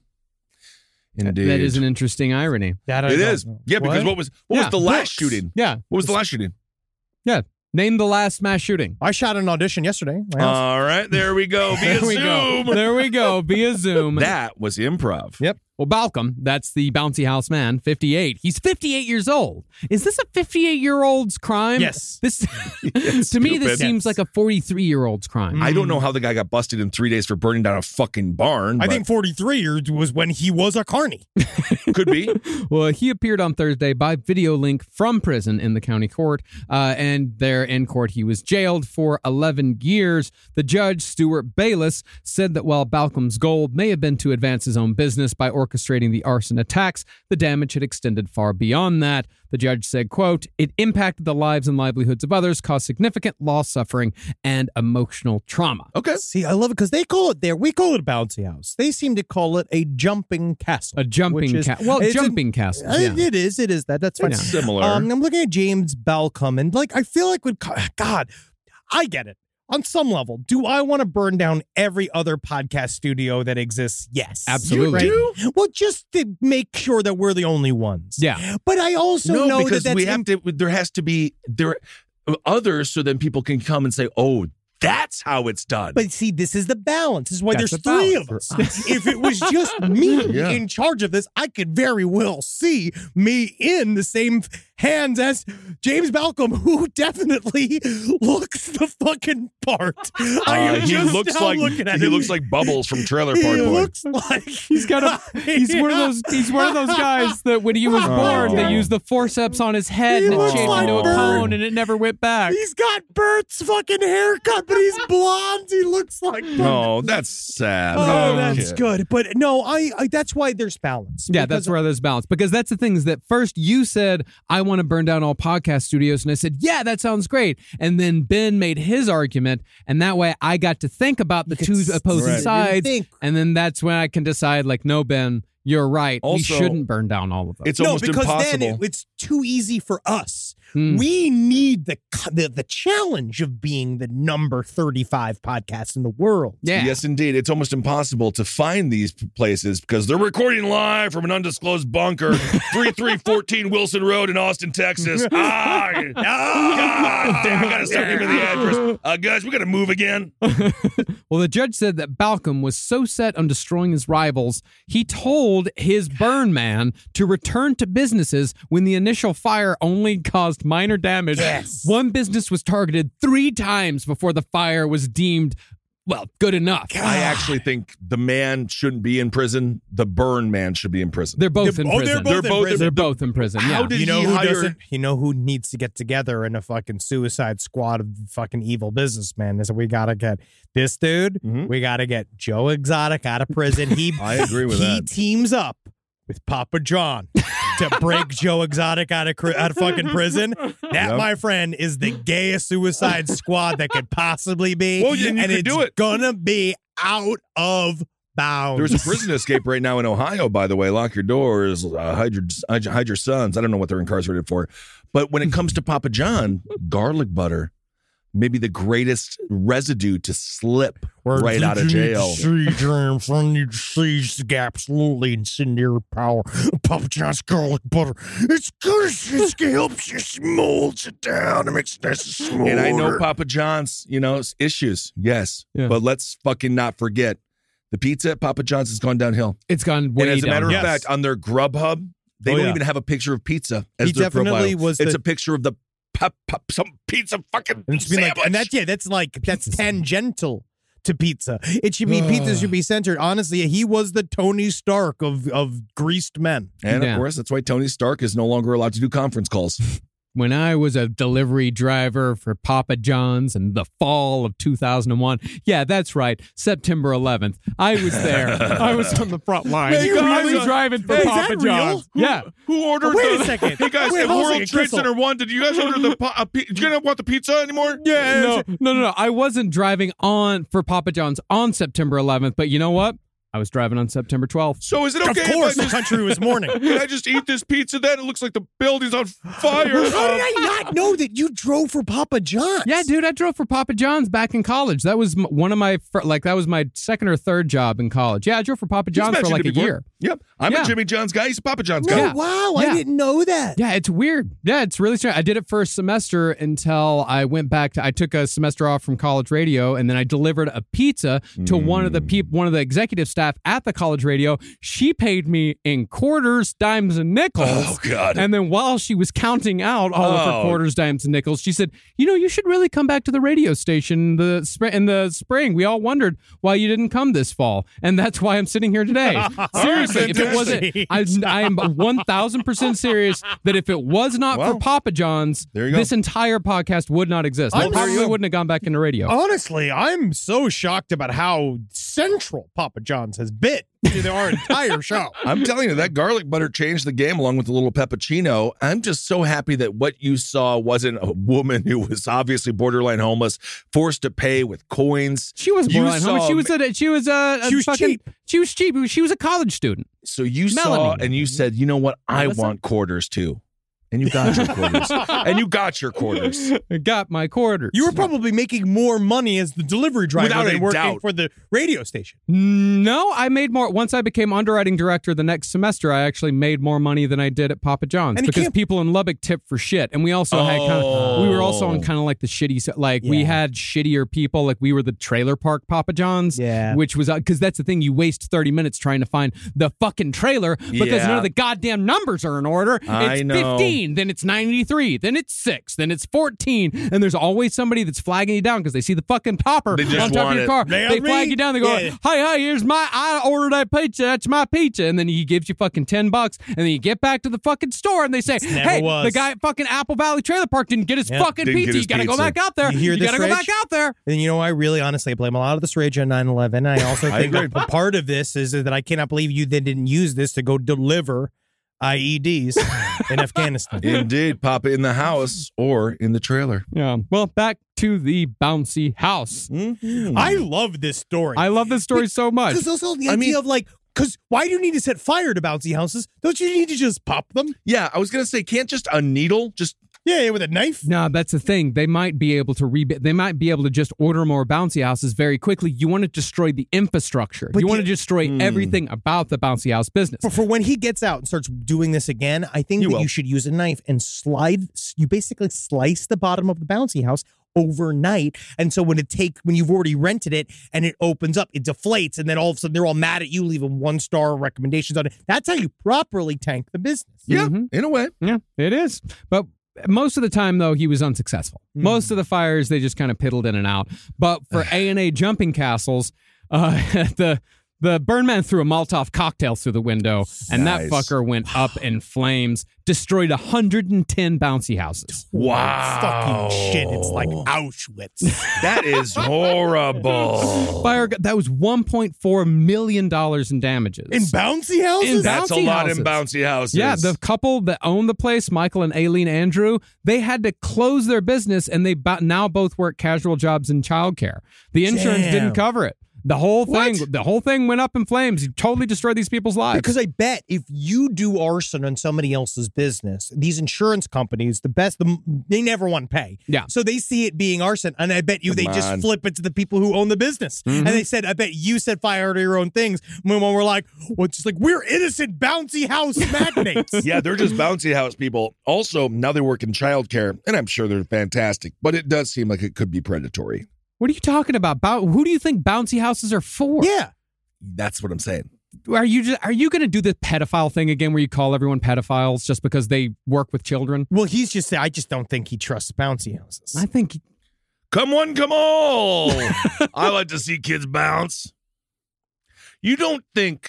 Indeed. That is an interesting irony. It is. Yeah, because what was the last shooting? Yeah. What was the last shooting? Yeah. Name the last mass shooting. I shot an audition yesterday. All right, there we go. Via Zoom. There we go. Via Zoom. That was improv. Yep. Well, Balcom, that's the bouncy house man, 58. He's 58 years old. Is this a 58-year-old's crime? Yes. This to me, this seems like a 43-year-old's crime. I don't know how the guy got busted in 3 days for burning down a fucking barn. I think 43 was when he was a carny. Could be. Well, he appeared on Thursday by video link from prison in the county court. And there in court, he was jailed for 11 years. The judge, Stuart Bayless, said that while Balcom's goal may have been to advance his own business by orchestrating the arson attacks, the damage had extended far beyond that. The judge said, quote, "It impacted the lives and livelihoods of others, caused significant loss, suffering, and emotional trauma." Okay. See, I love it because they call it we call it a bouncy house. They seem to call it a jumping castle. A jumping castle. Well, jumping castles. Yeah. It is. That's fine. It's similar. I'm looking at James Balcom, and I feel like God, I get it. On some level, do I want to burn down every other podcast studio that exists? Yes. Absolutely. You do? Well, just to make sure that we're the only ones. Yeah. But I also know because that there has to be others so then people can come and say, oh, that's how it's done. But see, this is the balance. This is why That's there's the three of balance us. If it was just me in charge of this, I could very well see me in the same hands as James Balcom, who definitely looks the fucking part. He looks like Bubbles from Trailer Park Boy. Looks like he's one of those guys that when he was born, they used the forceps on his head and it changed into a cone and it never went back. He's got Bert's fucking haircut, but he's blonde. He looks like Bert. Oh, that's sad. Oh, that's good. But no, I that's why there's balance. Yeah, that's where there's balance. Because that's the thing is that first you said, I want to burn down all podcast studios. And I said, yeah, that sounds great. And then Ben made his argument. And that way I got to think about the two opposing sides. And then that's when I can decide, like, no, Ben, you're right. We shouldn't burn down all of them. It's almost impossible. Then it's too easy for us. We need the challenge of being the number 35 podcast in the world. Yeah. Yes, indeed. It's almost impossible to find these places because they're recording live from an undisclosed bunker, 3314 Wilson Road in Austin, Texas. God damn, I gotta start giving the address. Guys, we gotta move again. Well, the judge said that Balcom was so set on destroying his rivals, he told his burn man to return to businesses when the initial fire only caused minor damage. Yes. One business was targeted 3 times before the fire was deemed well, good enough. I actually think the man shouldn't be in prison. The burn man should be in prison. They're both in prison. They're both in prison. How Yeah. did You know he who hire? doesn't? You know who needs to get together in a fucking suicide squad of fucking evil businessmen? Is we gotta get this dude. Mhm. We gotta get Joe Exotic out of prison. I agree with he that. teams up with Papa John to break Joe Exotic out of fucking prison. That, Yep. my friend, is the gayest suicide squad that could possibly be. Well, and you could it's do it. gonna be out of bounds. There's a prison escape right now in Ohio, by the way. Lock your doors, hide your sons. I don't know what they're incarcerated for. But when it comes to Papa John, garlic butter, maybe the greatest residue to slip right out of jail. Absolutely incendiary power. Papa John's garlic butter. It's good. It helps you smolds it down. It makes it nice and smooth. And I know Papa John's, issues. Yes. Yeah. But let's fucking not forget the pizza at Papa John's has gone downhill. It's gone way And as a matter down. of fact, on their Grubhub, they Oh, don't yeah. even have a picture of pizza as He their definitely profile. was It's the- a picture of the some pizza fucking And it's been sandwich. like, and that's tangential to pizza. It should be pizza should be centered. Honestly, he was the Tony Stark of greased men. And Yeah. of course, that's why Tony Stark is no longer allowed to do conference calls. When I was a delivery driver for Papa John's in the fall of 2001. Yeah, that's right. September 11th. I was there. I was on the front line. Hey, guys, I was driving for Hey, is Papa that real? John's. Yeah. Who ordered Wait a the... second. Hey, guys, Wait, at hold on a World second, Trade Crystal. Center 1, did you guys order the... you don't want the pizza anymore? No. I wasn't driving on for Papa John's on September 11th, but you know what? I was driving on September 12th. So is it okay Of course, if I the country was mourning. Can I just eat this pizza then? It looks like the building's on fire. How did I not know that you drove for Papa John's? Yeah, dude, I drove for Papa John's back in college. That was one of my that was my second or third job in college. Yeah, I drove for Papa He's John's for mentioned like it a before. year. Yep. I'm Yeah. a Jimmy John's guy. He's a Papa John's No, guy. Yeah. wow, Yeah. I didn't know that. Yeah, it's weird. Yeah, it's really strange. I did it for a semester until I went back I took a semester off from college radio, and then I delivered a pizza to one of the executive staff at the college radio. She paid me in quarters, dimes, and nickels. Oh, God. And then while she was counting out all of her Oh. quarters, dimes, and nickels, she said, you should really come back to the radio station in the spring. We all wondered why you didn't come this fall. And that's why I'm sitting here today. Seriously, if it wasn't, I am 1,000% serious that if it was not for Well, Papa John's, there you go. this entire podcast would not exist. I I'm probably serious. wouldn't have gone back into radio. Honestly, I'm so shocked about how central Papa John's has been to our entire show. I'm telling you, that garlic butter changed the game along with the little peppuccino. I'm just so happy that what you saw wasn't a woman who was obviously borderline homeless, forced to pay with coins. She was You borderline homeless. saw- She was cheap. She was cheap. She was a college student. So you saw Melanie. and you said, you know what? I Melissa? want quarters too. And you got your quarters. And you got your quarters. I got my quarters. You were probably making more money as the delivery driver Without than a working doubt. for the radio station. No, I made more. Once I became underwriting director the next semester, I actually made more money than I did at Papa John's And it because can't- people in Lubbock tip for shit. And we also had we were also on kind of like the shitty, we Yeah. had shittier people. Like we were the trailer park Papa John's, Yeah. which was, because that's the thing, you waste 30 minutes trying to find the fucking trailer because Yeah. none of the goddamn numbers are in order. I It's know. 15, then it's 93, then it's 6, then it's 14. And there's always somebody that's flagging you down because they see the fucking topper They just on top of want your it. car. They They have flag me? you down. They go, Yeah. hey, here's I ordered that pizza. That's my pizza. And then he gives you fucking $10. And then you get back to the fucking store and they say, never hey, was. the guy at fucking Apple Valley Trailer Park didn't get his Yeah. fucking Didn't get pizza. his You got to go pizza. back out there. You hear this, got to go Rich? back out there. And you know, I really honestly blame a lot of this rage on 9/11. I also I think agree. a part of this is that I cannot believe you then didn't use this to go deliver IEDs in Afghanistan. Indeed, Papa in the house or in the trailer. Yeah. Well, back to the bouncy house. I love this story. I love this story so much. Because also the idea of like, because why do you need to set fire to bouncy houses? Don't you need to just pop them? Yeah, I was going to say, can't just a needle just... Yeah, with a knife. No, that's the thing. They might be able to They might be able to just order more bouncy houses very quickly. You want to destroy the infrastructure. But you want you- to destroy everything about the bouncy house business. For when he gets out and starts doing this again, I think You that will. you should use a knife and you basically slice the bottom of the bouncy house overnight. And so when you've already rented it and it opens up, it deflates, and then all of a sudden they're all mad at you, leaving 1-star recommendations on it. That's how you properly tank the business. Yeah, in a way. Yeah, it is. But most of the time, though, he was unsuccessful. Most of the fires, they just kind of piddled in and out. But for A&A Jumping Castles, the burn man threw a Molotov cocktail through the window, and that fucker went up in flames, destroyed 110 bouncy houses. Wow. Fucking shit. It's like Auschwitz. That is horrible. Fire, that was $1.4 million in damages. In bouncy houses? That's a bouncy lot houses. in bouncy houses. Yeah, the couple that owned the place, Michael and Aileen Andrew, they had to close their business, and they now both work casual jobs in childcare. The insurance didn't cover it. The whole thing went up in flames. You totally destroyed these people's lives. Because I bet if you do arson on somebody else's business, these insurance companies, they never want to pay. Yeah. So they see it being arson, and I bet you they just flip it to the people who own the business. And they said, I bet you set fire to your own things. When we're like, well, it's just like, we're innocent bouncy house magnates. Yeah, they're just bouncy house people. Also, now they work in childcare, and I'm sure they're fantastic, but it does seem like it could be predatory. What are you talking about? Who do you think bouncy houses are for? Yeah. That's what I'm saying. Are you going to do the pedophile thing again where you call everyone pedophiles just because they work with children? Well, he's just saying, I just don't think he trusts bouncy houses. I think... Come on, come on. I like to see kids bounce. You don't think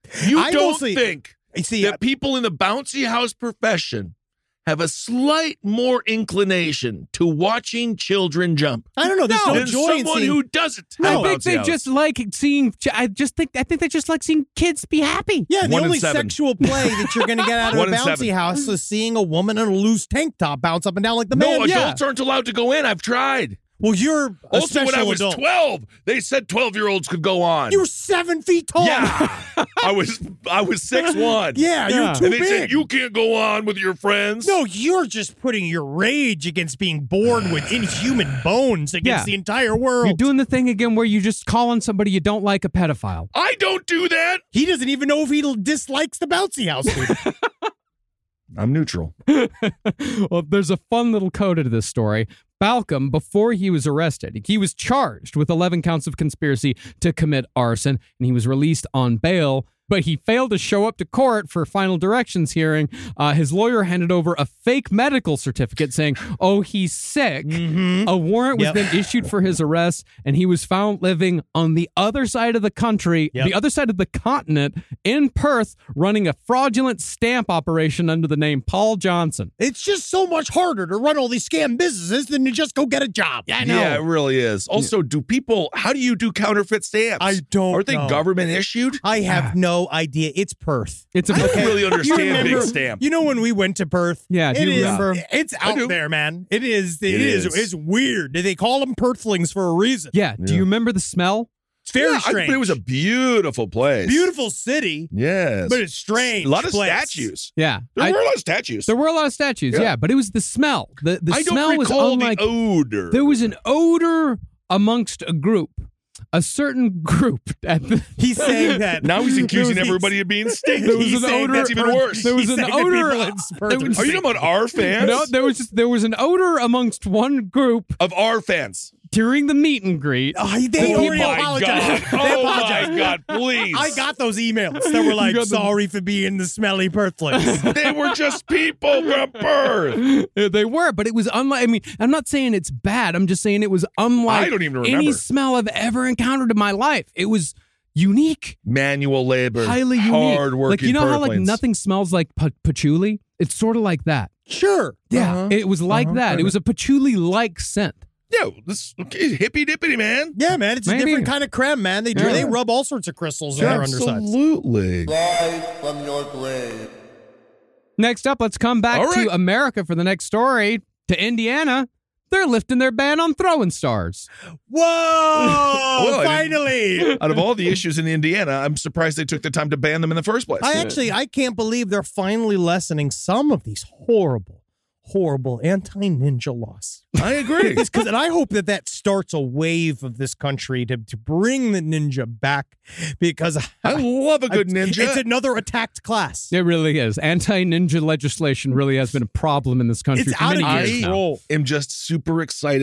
that people in the bouncy house profession have a slight more inclination to watching children jump? I don't know. There's no than joy in someone seeing... who doesn't. I have think bouncy they house. just like seeing... I think they just like seeing kids be happy. Yeah, the 1 in only 7. sexual play that you're going to get out of a 1 in bouncy 7. house is seeing a woman in a loose tank top bounce up and down like the man. No, adults aren't allowed to go in. I've tried. Well, you're a Also, when I special was adult. 12, they said 12-year-olds could go on. You were 7 feet tall. Yeah. I was 6'1". Yeah, you're too And they big. said, you can't go on with your friends. No, you're just putting your rage against being born with inhuman bones against the entire world. You're doing the thing again where you just calling somebody you don't like a pedophile. I don't do that. He doesn't even know if he dislikes the bouncy house dude. I'm neutral. Well, there's a fun little coda to this story. Balcom, before he was arrested, he was charged with 11 counts of conspiracy to commit arson, and he was released on bail. But he failed to show up to court for final directions hearing. His lawyer handed over a fake medical certificate saying, oh, he's sick. A warrant was then issued for his arrest, and he was found living on the other side of the country, the other side of the continent, in Perth, running a fraudulent stamp operation under the name Paul Johnson. It's just so much harder to run all these scam businesses than to just go get a job. I know. Yeah, it really is. Also, how do you do counterfeit stamps? I don't Are they know. government issued? I have no idea. It's Perth. It's a I don't really understand big stamp. You know when we went to Perth? Yeah, do you remember? It's out do. there, man. It is. is. It's weird. They call them Perthlings for a reason. Yeah. Do you remember the smell? It's very Yeah, strange. But it was a beautiful place. beautiful city, Yes. but it's strange. a lot of place. statues. Yeah. There were a lot of statues. There were a lot of statues, yeah, but it was the smell. The I smell don't was recall unlike... the odor. There was an odor amongst a group. A certain group at the... He's saying that Now he's accusing There was- everybody of being stinky. There was He's an saying odor. That's even worse. There was He's an saying that odor. people in Perth there was- Are you talking about our fans? No, there was an odor amongst one group Of our fans. during the meet and greet. they Oh already my apologized. God. They Oh apologized. my God, please. I got those emails that were like, got them. sorry for being the smelly Perthlings. They were just people from Perth. They were, but it was unlike. I mean, I'm not saying it's bad. I'm just saying it was unlike I don't even any remember. smell I've ever encountered in my life. It was unique, Manual labor. highly unique. Hard working. Like, you know how like nothing smells like patchouli? It's sort of like that. Sure. Yeah, it was like that. It was a patchouli-like scent. Yeah, this hippy dippity, man. Yeah, man. It's Maybe. a different kind of creme, man. They rub all sorts of crystals in their undersides. Absolutely. From your grave. Next up, let's come back All right. to America for the next story. To Indiana, they're lifting their ban on throwing stars. Whoa! I Finally! Out of all the issues in Indiana, I'm surprised they took the time to ban them in the first place. I can't believe they're finally lessening some of these horrible anti-ninja laws. I agree. And I hope that starts a wave of this country to bring the ninja back, because I love a good ninja. It's another attacked class. It really is. Anti-ninja legislation really has been a problem in this country It's for out many of years now. control. am just super excited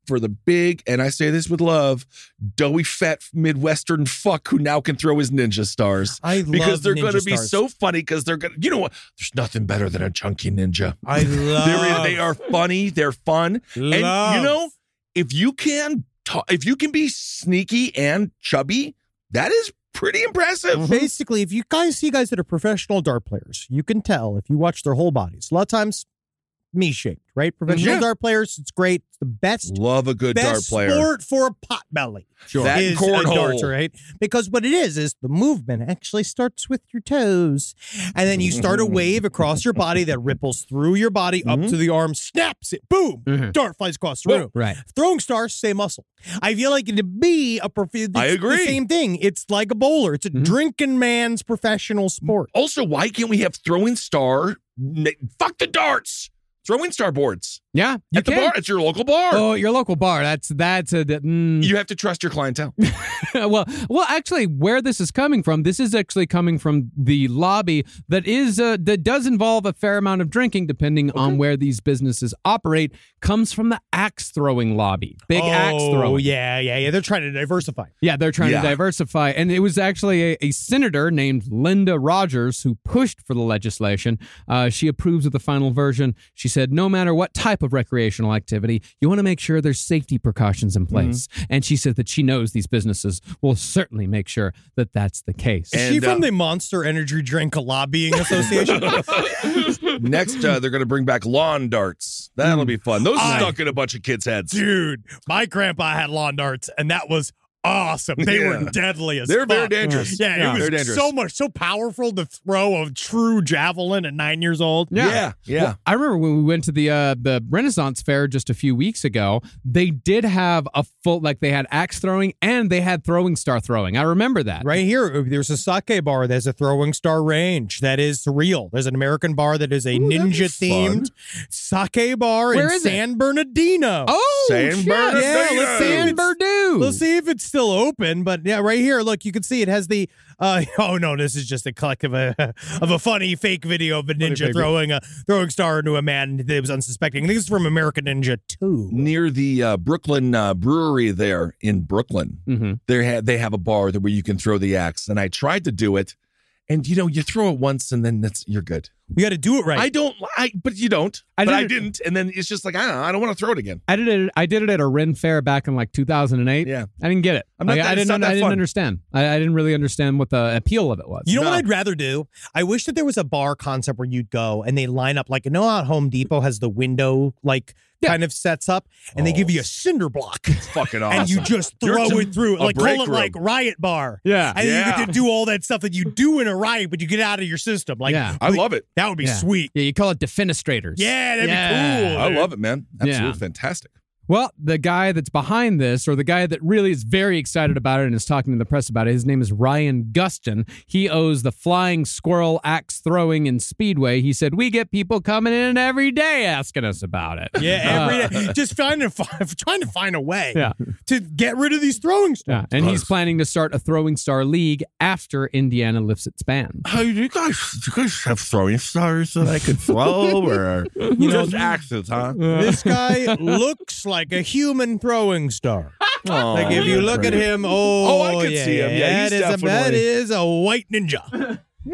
for the big, and I say this with love, doughy, fat Midwestern fuck who now can throw his ninja stars. Because they're going to be so funny because they're going to, you know what? There's nothing better than a chunky ninja. I love. They are funny. They're fun. And you know, if you can be sneaky and chubby, that is pretty impressive. Basically, if you guys see guys that are professional dart players, you can tell if you watch their whole bodies. A lot of times, me-shaped, right? Professional dart players, it's great. It's the best. Love a good dart player. Sport for a pot belly. Sure. That is cornhole. a dart, right? Because what it is the movement actually starts with your toes. And then you start a wave across your body that ripples through your body up to the arm, snaps it, boom, dart flies across the room. Right. Throwing stars, same muscle. I feel like to be I agree. The same thing. It's like a bowler. It's a drinking man's professional sport. Also, why can't we have throwing star? Fuck the darts. Throwing star boards. Yeah, At the bar. It's your local bar. Oh, your local bar. That's You have to trust your clientele. well, actually, where this is coming from, this is actually coming from the lobby that does involve a fair amount of drinking, depending on where these businesses operate. Comes from the axe throwing lobby, big axe throwing. Oh yeah. They're trying to diversify. Yeah, they're trying to diversify, and it was actually a senator named Linda Rogers who pushed for the legislation. She approves of the final version. She said, no matter what type of recreational activity, you want to make sure there's safety precautions in place. And she said that she knows these businesses will certainly make sure that that's the case. Is she from the Monster Energy Drink Lobbying Association? Next, they're going to bring back lawn darts. That'll be fun. Those stuck in a bunch of kids' heads. Dude, my grandpa had lawn darts, and that was awesome. They were deadly as They're fuck. very dangerous. Yeah, They're it was so powerful to throw a true javelin at 9 years old. Yeah. Well, I remember when we went to the Renaissance Fair just a few weeks ago, they did have a full, like they had axe throwing and they had throwing star throwing. I remember that. Right here, there's a sake bar. There's a throwing star range that is real. There's an American bar that is a ninja-themed sake bar in San Bernardino. Oh, San Bernardino. Yeah, San Bernardino. Let's see if it's still open, but yeah, right here, look, you can see it has the oh no, this is just a collective of a funny fake video of a ninja throwing a throwing star into a man that was unsuspecting. I think it's from American Ninja 2. Near the Brooklyn brewery there in Brooklyn, they have a bar where you can throw the axe, and I tried to do it, and you throw it once and then you're good. You got to do it right. But you don't. I didn't, and then it's just like I don't want to throw it again. I did it at a Ren Fair back in like 2008. Yeah, I didn't get it. I didn't understand. I didn't really understand what the appeal of it was. You know what I'd rather do? I wish that there was a bar concept where you'd go and they line up like how Home Depot has the window kind of sets up, and they give you a cinder block. It's fucking awesome. And you just throw it through, call it like Riot Bar. Yeah. And then you get to do all that stuff that you do in a riot, but you get out of your system. I love it. That would be sweet. Yeah, you call it defenestrators. Yeah, that'd be cool. I love it, man. Absolutely fantastic. Well, the guy that's behind this, or the guy that really is very excited about it and is talking to the press about it, his name is Ryan Gustin. He owns the Flying Squirrel Axe Throwing in Speedway. He said, we get people coming in every day asking us about it. Yeah, every day. Just trying to find a way to get rid of these throwing stars. Yeah. And he's planning to start a throwing star league after Indiana lifts its ban. Hey, do you guys have throwing stars that I could throw, or just axes, huh? This guy looks like a human throwing star. Like if you look at him, I can see him. Yeah, that is a white ninja.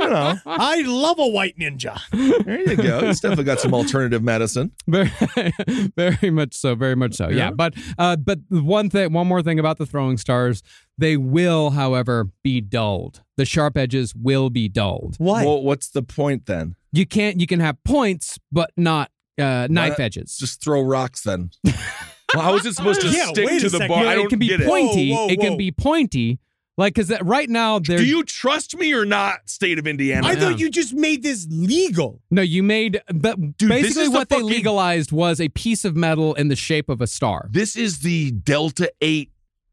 I love a white ninja. There you go. He's definitely got some alternative medicine. Very, very much so. Very much so. Yeah. But one more thing about the throwing stars, they will, however, be dulled. The sharp edges will be dulled. Why? Well, what's the point then? You can have points, but not knife edges. Just throw rocks then. Well, how is it supposed to stick to the bar? Yeah, it can be pointy. It can be pointy. Like, because right now they're... Do you trust me or not, state of Indiana? I thought you just made this legal. No, you made... basically what they legalized was a piece of metal in the shape of a star. This is the Delta 8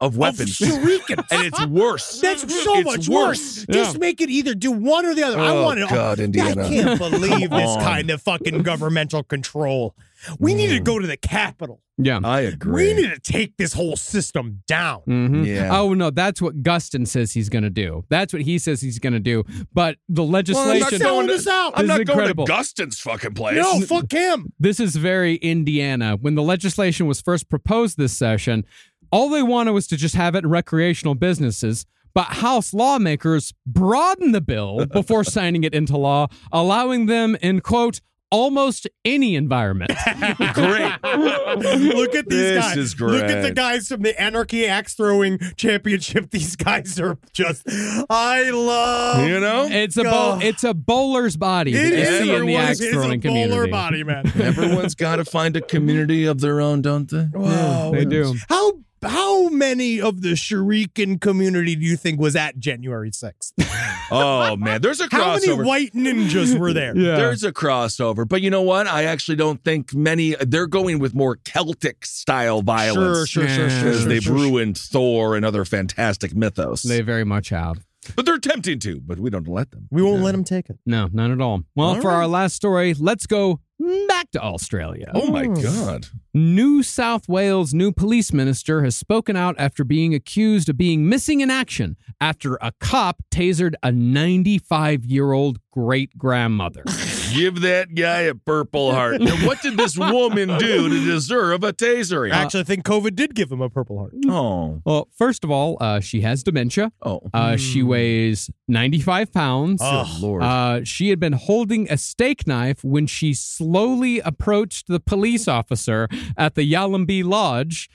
of weapons. shurikens. And it's worse. That's so It's much worse. Yeah. Just make it either do one or the other. I Oh, want it. God, Indiana. I can't believe Come this on. kind of fucking governmental control. We need to go to the Capitol. Yeah. I agree. We need to take this whole system down. Mhm. Yeah. Oh no, that's what Gustin says he's going to do. That's what he says he's going to do. But the Well, legislation. not selling this out. I'm This is not going incredible. to Gustin's fucking place. No, fuck him. This is very Indiana. When the legislation was first proposed this session, all they wanted was to just have it in recreational businesses. But House lawmakers broadened the bill before signing it into law, allowing them in, quote, almost any environment. Great. Look at these This guys. is Look at the great. guys from the Anarchy Axe Throwing Championship. These guys are just, I love. You know? It's a bowler's body that It you is. see in the Everyone's- axe it's throwing a community. bowler body, man. Everyone's got to find a community of their own, don't they? Wow. They do. How many of the Shuriken community do you think was at January 6th? Oh, man. There's a How many crossover. white ninjas were there? Yeah. There's a crossover. But you know what? I actually don't think many. They're going with more Celtic style violence. Sure. Because they've ruined Thor and other fantastic mythos. They very much have. But they're tempting to, but we don't let them. We won't let them take it. No, none at all. Well, All for right. our last story, let's go back to Australia. Oh, my God. New South Wales' new police minister has spoken out after being accused of being missing in action after a cop tasered a 95-year-old great-grandmother. Give that guy a Purple Heart. Now, what did this woman do to deserve a tasering? Actually, I think COVID did give him a Purple Heart. Oh. Well, first of all, she has dementia. Oh. She weighs 95 pounds. Oh, Lord. She had been holding a steak knife when she slowly approached the police officer at the Yallambee Lodge,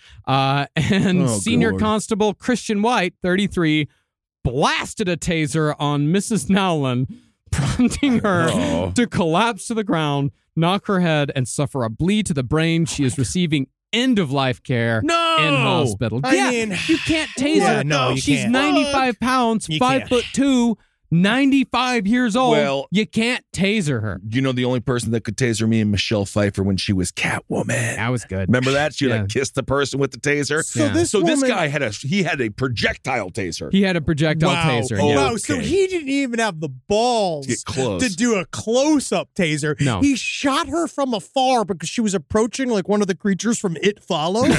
and Oh, Senior Lord. Constable Christian White, 33, blasted a taser on Mrs. Nowlin, prompting her Oh. to collapse to the ground, knock her head, and suffer a bleed to the brain. She is receiving end-of-life care No! in hospital. I mean, you can't tase yeah, her. no, you She's can't. 95 pounds, You 5'2", 95 years old. Well- you can't taser her. You know the only person that could taser me and Michelle Pfeiffer when she was Catwoman. That was good. Remember that? She Yeah. like kissed the person with the taser. So Yeah. this So this woman- guy had a projectile taser. He had a projectile Wow. taser. Oh, yeah. Wow, so okay. he didn't even have the balls To get close. to do a close-up taser. No. He shot her from afar because she was approaching like one of the creatures from It Follows.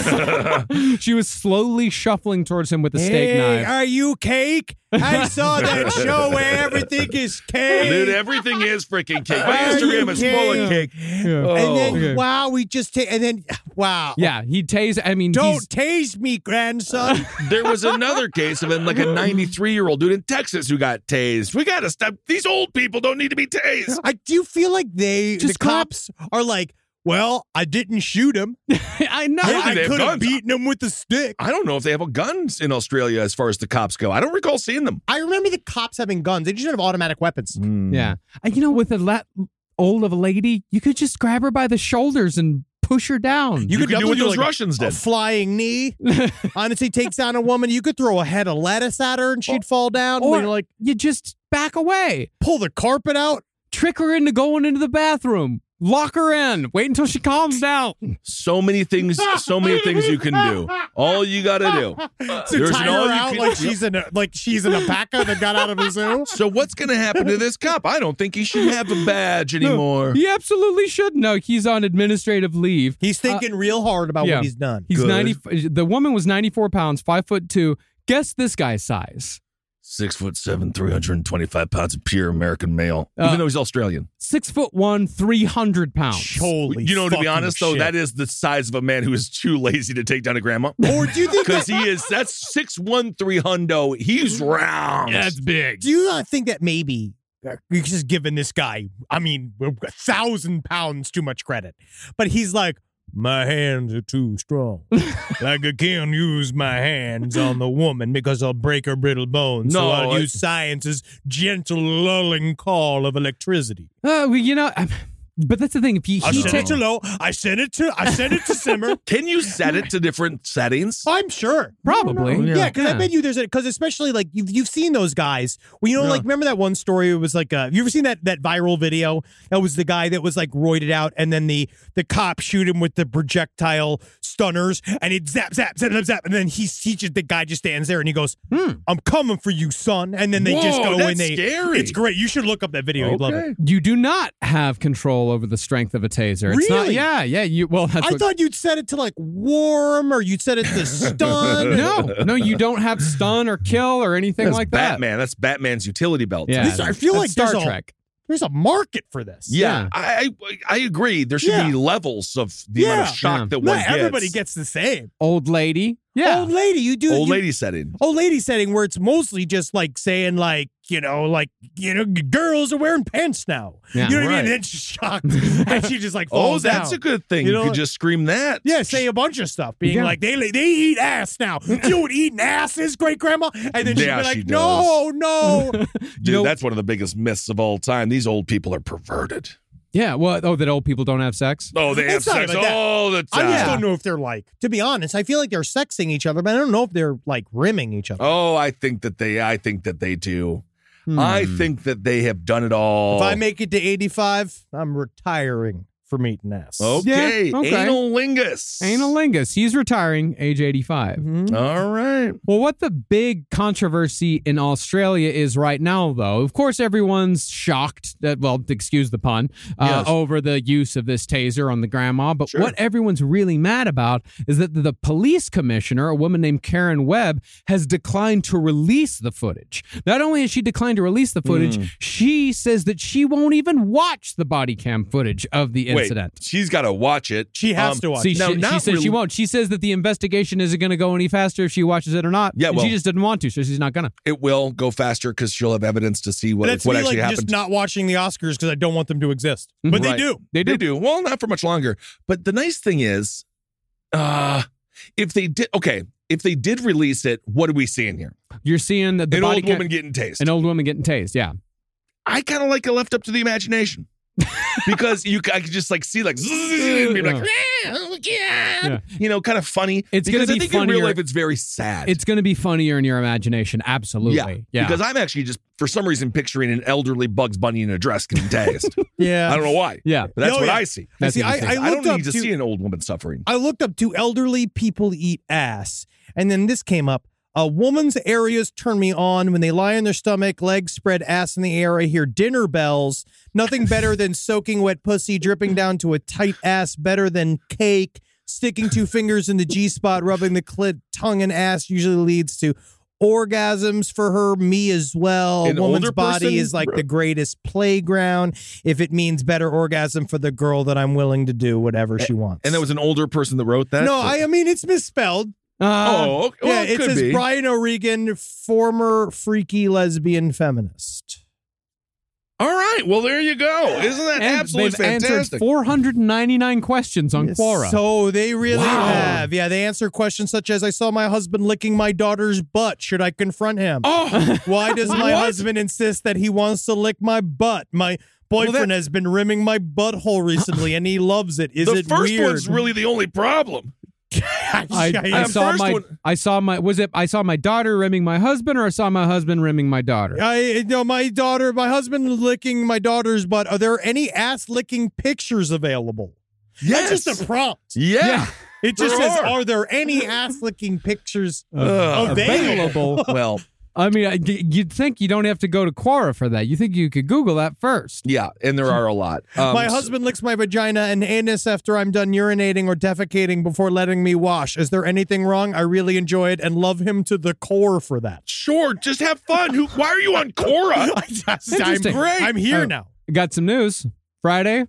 She was slowly shuffling towards him with a steak Hey, knife. are you cake? I saw that show where everything is cake. Dude, everything is freaking cake. My Are Instagram you is full of kidding? cake. Yeah. Oh. And then, Okay. wow, we just and then, wow. Yeah, he tased. I mean, Don't he's- tase me, grandson. There was another case of like a 93-year-old dude in Texas who got tased. We got to stop. These old people don't need to be tased. I do feel like the Just cops are like, well, I didn't shoot him. I know. Yeah, I they have could have guns. beaten him with a stick. I don't know if they have guns in Australia as far as the cops go. I don't recall seeing them. I remember the cops having guns. They just didn't have automatic weapons. Yeah. You know, with a old of a lady, you could just grab her by the shoulders and push her down. You could do definitely what those like Russians a did. flying knee. Honestly, takes down a woman. You could throw a head of lettuce at her and she'd fall down. or You're like, you just back away. pull the carpet out. Trick her into going into the bathroom. Lock her in. Wait until she calms down. So many things you can do. All you got to do. To There's tie an all her you out can- like she's an alpaca that got out of a zoo. So what's going to happen to this cop? I don't think he should have a badge anymore. He absolutely should. No, he's on administrative leave. He's thinking real hard about what he's done. He's Good. 90. The woman was 94 pounds, 5'2". Guess this guy's size. 6'7", 325 pounds of pure American male. Even though he's Australian. 6'1", 300 pounds. Holy, You know, to be fucking honest, though, shit. that is the size of a man who is too lazy to take down a grandma. Or do you think Because that's 6'1", 300. He's round. big. Do you not think that maybe you're just giving this guy, 1,000 pounds too much credit? But he's like, my hands are too strong. Like I can't use my hands on the woman because I'll break her brittle bones. So No, I'll use science's gentle lulling call of electricity. Well, you know, But that's the thing. If I he sent it to low. I sent it to simmer. Can you set it to different settings? I'm sure. probably. Yeah, because I bet you there's because especially like you've seen those guys. Well, you know, like remember that one story? It was like you ever seen that viral video? That was the guy that was like roided out, and then the cop shoot him with the projectile stunners, and it zap, and then the guy just stands there and he goes, "I'm coming for you, son." And then they just go that's and they. scary. It's great. You should look up that video. You'd love it. You do not have control over the strength of a taser. It's not. Really? Yeah. Well, that's I what, thought you'd set it to like warm, or you'd set it to stun. No, you don't have stun or kill or anything That's like that. Batman. That's Batman's utility belt. Yeah, I feel that's like Star there's Trek. There's a market for this. Yeah, I agree. There should be levels of the amount of shock that one Not gets. everybody gets the same. Old lady. Yeah. Old lady, you do Old lady setting. Old lady setting where it's mostly just like saying like girls are wearing pants now. Yeah. You know what I Right. mean? And then she's shocked and she just like falls that's down. a good thing. You You, know could what? just scream that. Yeah, say a bunch of stuff, being Yeah. like they eat ass now. You know what eating ass is, great grandma? And then she'd Yeah, be like, she no. Dude, that's one of the biggest myths of all time. These old people are perverted. Yeah. Well, that old people don't have sex. Oh, they have It's not sex about that. all the time. I just don't know if they're like, to be honest, I feel like they're sexing each other, but I don't know if they're like rimming each other. Oh, I think that they do. I think that they have done it all. If I make it to 85, I'm retiring from eating ass. Okay. Yeah, okay. Analingus. Analingus. He's retiring, age 85. Mm-hmm. All right. Well, what the big controversy in Australia is right now, though, of course, everyone's shocked, excuse the pun, Yes. over the use of this taser on the grandma. But what everyone's really mad about is that the police commissioner, a woman named Karen Webb, has declined to release the footage. Not only has she declined to release the footage, she says that she won't even watch the body cam footage of the incident. She's got to watch it. She has to watch See, it. Now, she not says she really- won't. She says that the investigation isn't going to go any faster if she watches it or not. Yeah, And well- she just didn't want to, so she's not going to. It will go faster because she'll have evidence to see what That's what me actually like happened. just not watching the Oscars because I don't want them to exist. But Right. they do. They do. Well, not for much longer. But the nice thing is, if they did release it, what are we seeing here? You're seeing the An body old cam- woman getting tased. an old woman getting tased. Yeah. I kind of like it left up to the imagination. Because I could just like see like, and be like, oh my God. Yeah. Kind of funny. It's gonna because I be think in real funnier- life it's very sad. It's going to be funnier in your imagination. Absolutely. Yeah. Because I'm actually just for some reason picturing an elderly Bugs Bunny in a dress getting tased. Yeah. I don't know why. Yeah. But that's Oh, what yeah. I see. That's See, what you say. I I looked don't up need to see an old woman suffering. I looked up do elderly people eat ass, and then this came up. A woman's areas turn me on when they lie on their stomach, legs spread, ass in the air. I hear dinner bells. Nothing better than soaking wet pussy, dripping down to a tight ass. Better than cake. Sticking 2 fingers in the G-spot, rubbing the clit, tongue, and ass usually leads to orgasms for her, me as well. An A woman's older body person? is like the greatest playground. If it means better orgasm for the girl, that I'm willing to do whatever she wants. And there was an older person that wrote that? No, I mean, it's misspelled. Oh, okay. Well, Yeah, it could says be. Brian O'Regan, former freaky lesbian feminist. All right. Well, there you go. Isn't that And absolutely they've answered fantastic? 499 questions on Quora. So they really Wow. have. Yeah, they answer questions such as, I saw my husband licking my daughter's butt. Should I confront him? Oh, Why does my What? husband insist that he wants to lick my butt? My boyfriend has been rimming my butthole recently, and he loves it. Is the it first weird? one's really the only problem. I The saw first one- I saw my daughter rimming my husband, or I saw my husband rimming my daughter. my husband licking my daughter's butt. Are there any ass licking pictures available? Yes. That's just a prompt. Yeah. It just There says, are. are there any ass licking pictures Ugh. available? Well, I mean, you'd think you don't have to go to Quora for that. You think you could Google that first. yeah, and there are a lot. My husband licks my vagina and anus after I'm done urinating or defecating before letting me wash. Is there anything wrong? I really enjoy it and love him to the core for that. Sure, just have fun. Why are you on Quora? Interesting. I'm here Oh. now. Got some news. Friday,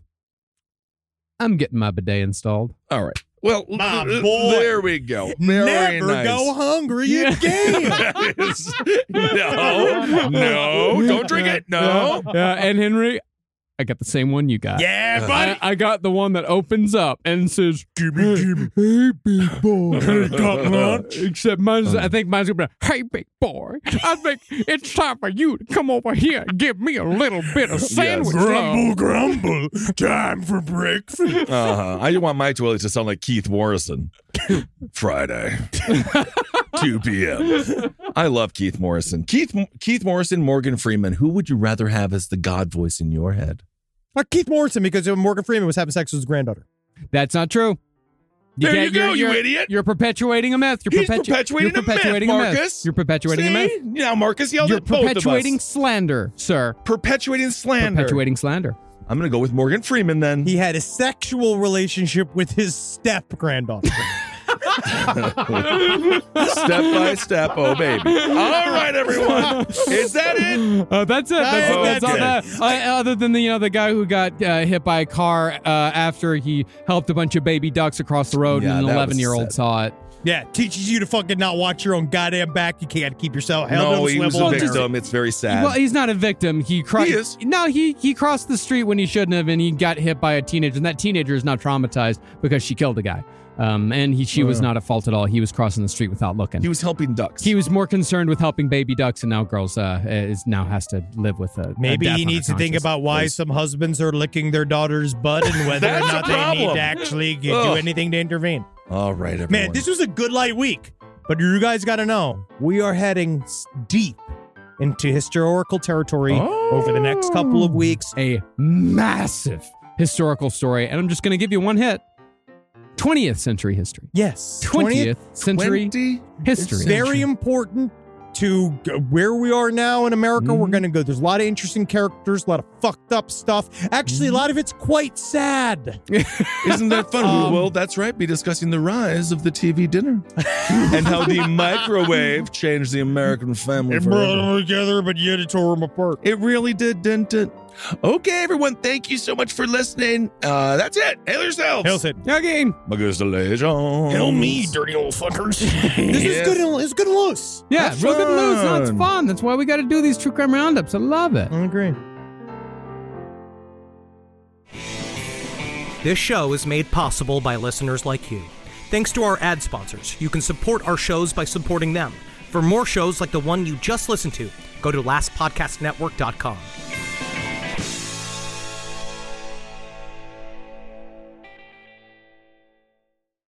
I'm getting my bidet installed. All right. Well, My boy. there we go. Very Never nice. go hungry again. No, don't drink it. No. And Henry, I got the same one you got. Yeah, buddy. I got the one that opens up and says, Gimme. "Hey, big boy." Hey, got lunch? Except I think mine's gonna be, "Hey, big boy, I think it's time for you to come over here and give me a little bit of sandwich love." Grumble. Time for breakfast. I want my toilet to sound like Keith Morrison. Friday, 2 p.m. I love Keith Morrison. Keith Morrison, Morgan Freeman. Who would you rather have as the God voice in your head? Keith Morrison, because Morgan Freeman was having sex with his granddaughter. That's not true. There you go, you idiot. You're perpetuating a myth. He's perpetuating a myth, Marcus. You're perpetuating a myth. Now, Marcus yelled at both of us. You're perpetuating slander, sir. Perpetuating slander. Perpetuating slander. I'm going to go with Morgan Freeman then. He had a sexual relationship with his step-granddaughter. Step by step, oh baby. All right, everyone. Is that it? That's it. That's all that. Other than the guy who got hit by a car after he helped a bunch of baby ducks across the road and an 11-year-old saw it. Yeah, teaches you to fucking not watch your own goddamn back. You can't keep yourself held No, on a he was swivel. a victim. It's very sad. Well, he's not a victim. He is. No, he crossed the street when he shouldn't have, and he got hit by a teenager. And that teenager is now traumatized because she killed a guy. And she was not at fault at all. He was crossing the street without looking. He was helping ducks. He was more concerned with helping baby ducks, and now girls now has to live with a Maybe death he on her needs to think conscience. about why some husbands are licking their daughter's butt and whether or That's not a they need problem. to actually do anything to intervene. All right, everyone. Man, this was a good light week. But you guys got to know, we are heading deep into historical territory over the next couple of weeks. A massive historical story, and I'm just going to give you one hit. 20th century history. Yes. 20th century history. Very important to where we are now in America. We're going to go. There's a lot of interesting characters, a lot of fucked up stuff. Actually, a lot of it's quite sad. Isn't that fun? We will, that's right, be discussing the rise of the TV dinner and how the microwave changed the American family It brought forever. them together, but yet it tore them apart. It really did, didn't it? Okay, everyone, thank you so much for listening. That's it. Hail yourselves. Hail Sid. Again. Congratulations. Hail me, dirty old fuckers. This is good. It's good and loose. Yeah, That's real good news. No, it's fun. fun. That's why we got to do these true crime roundups. I love it. I agree. This show is made possible by listeners like you. Thanks to our ad sponsors, you can support our shows by supporting them. For more shows like the one you just listened to, go to lastpodcastnetwork.com.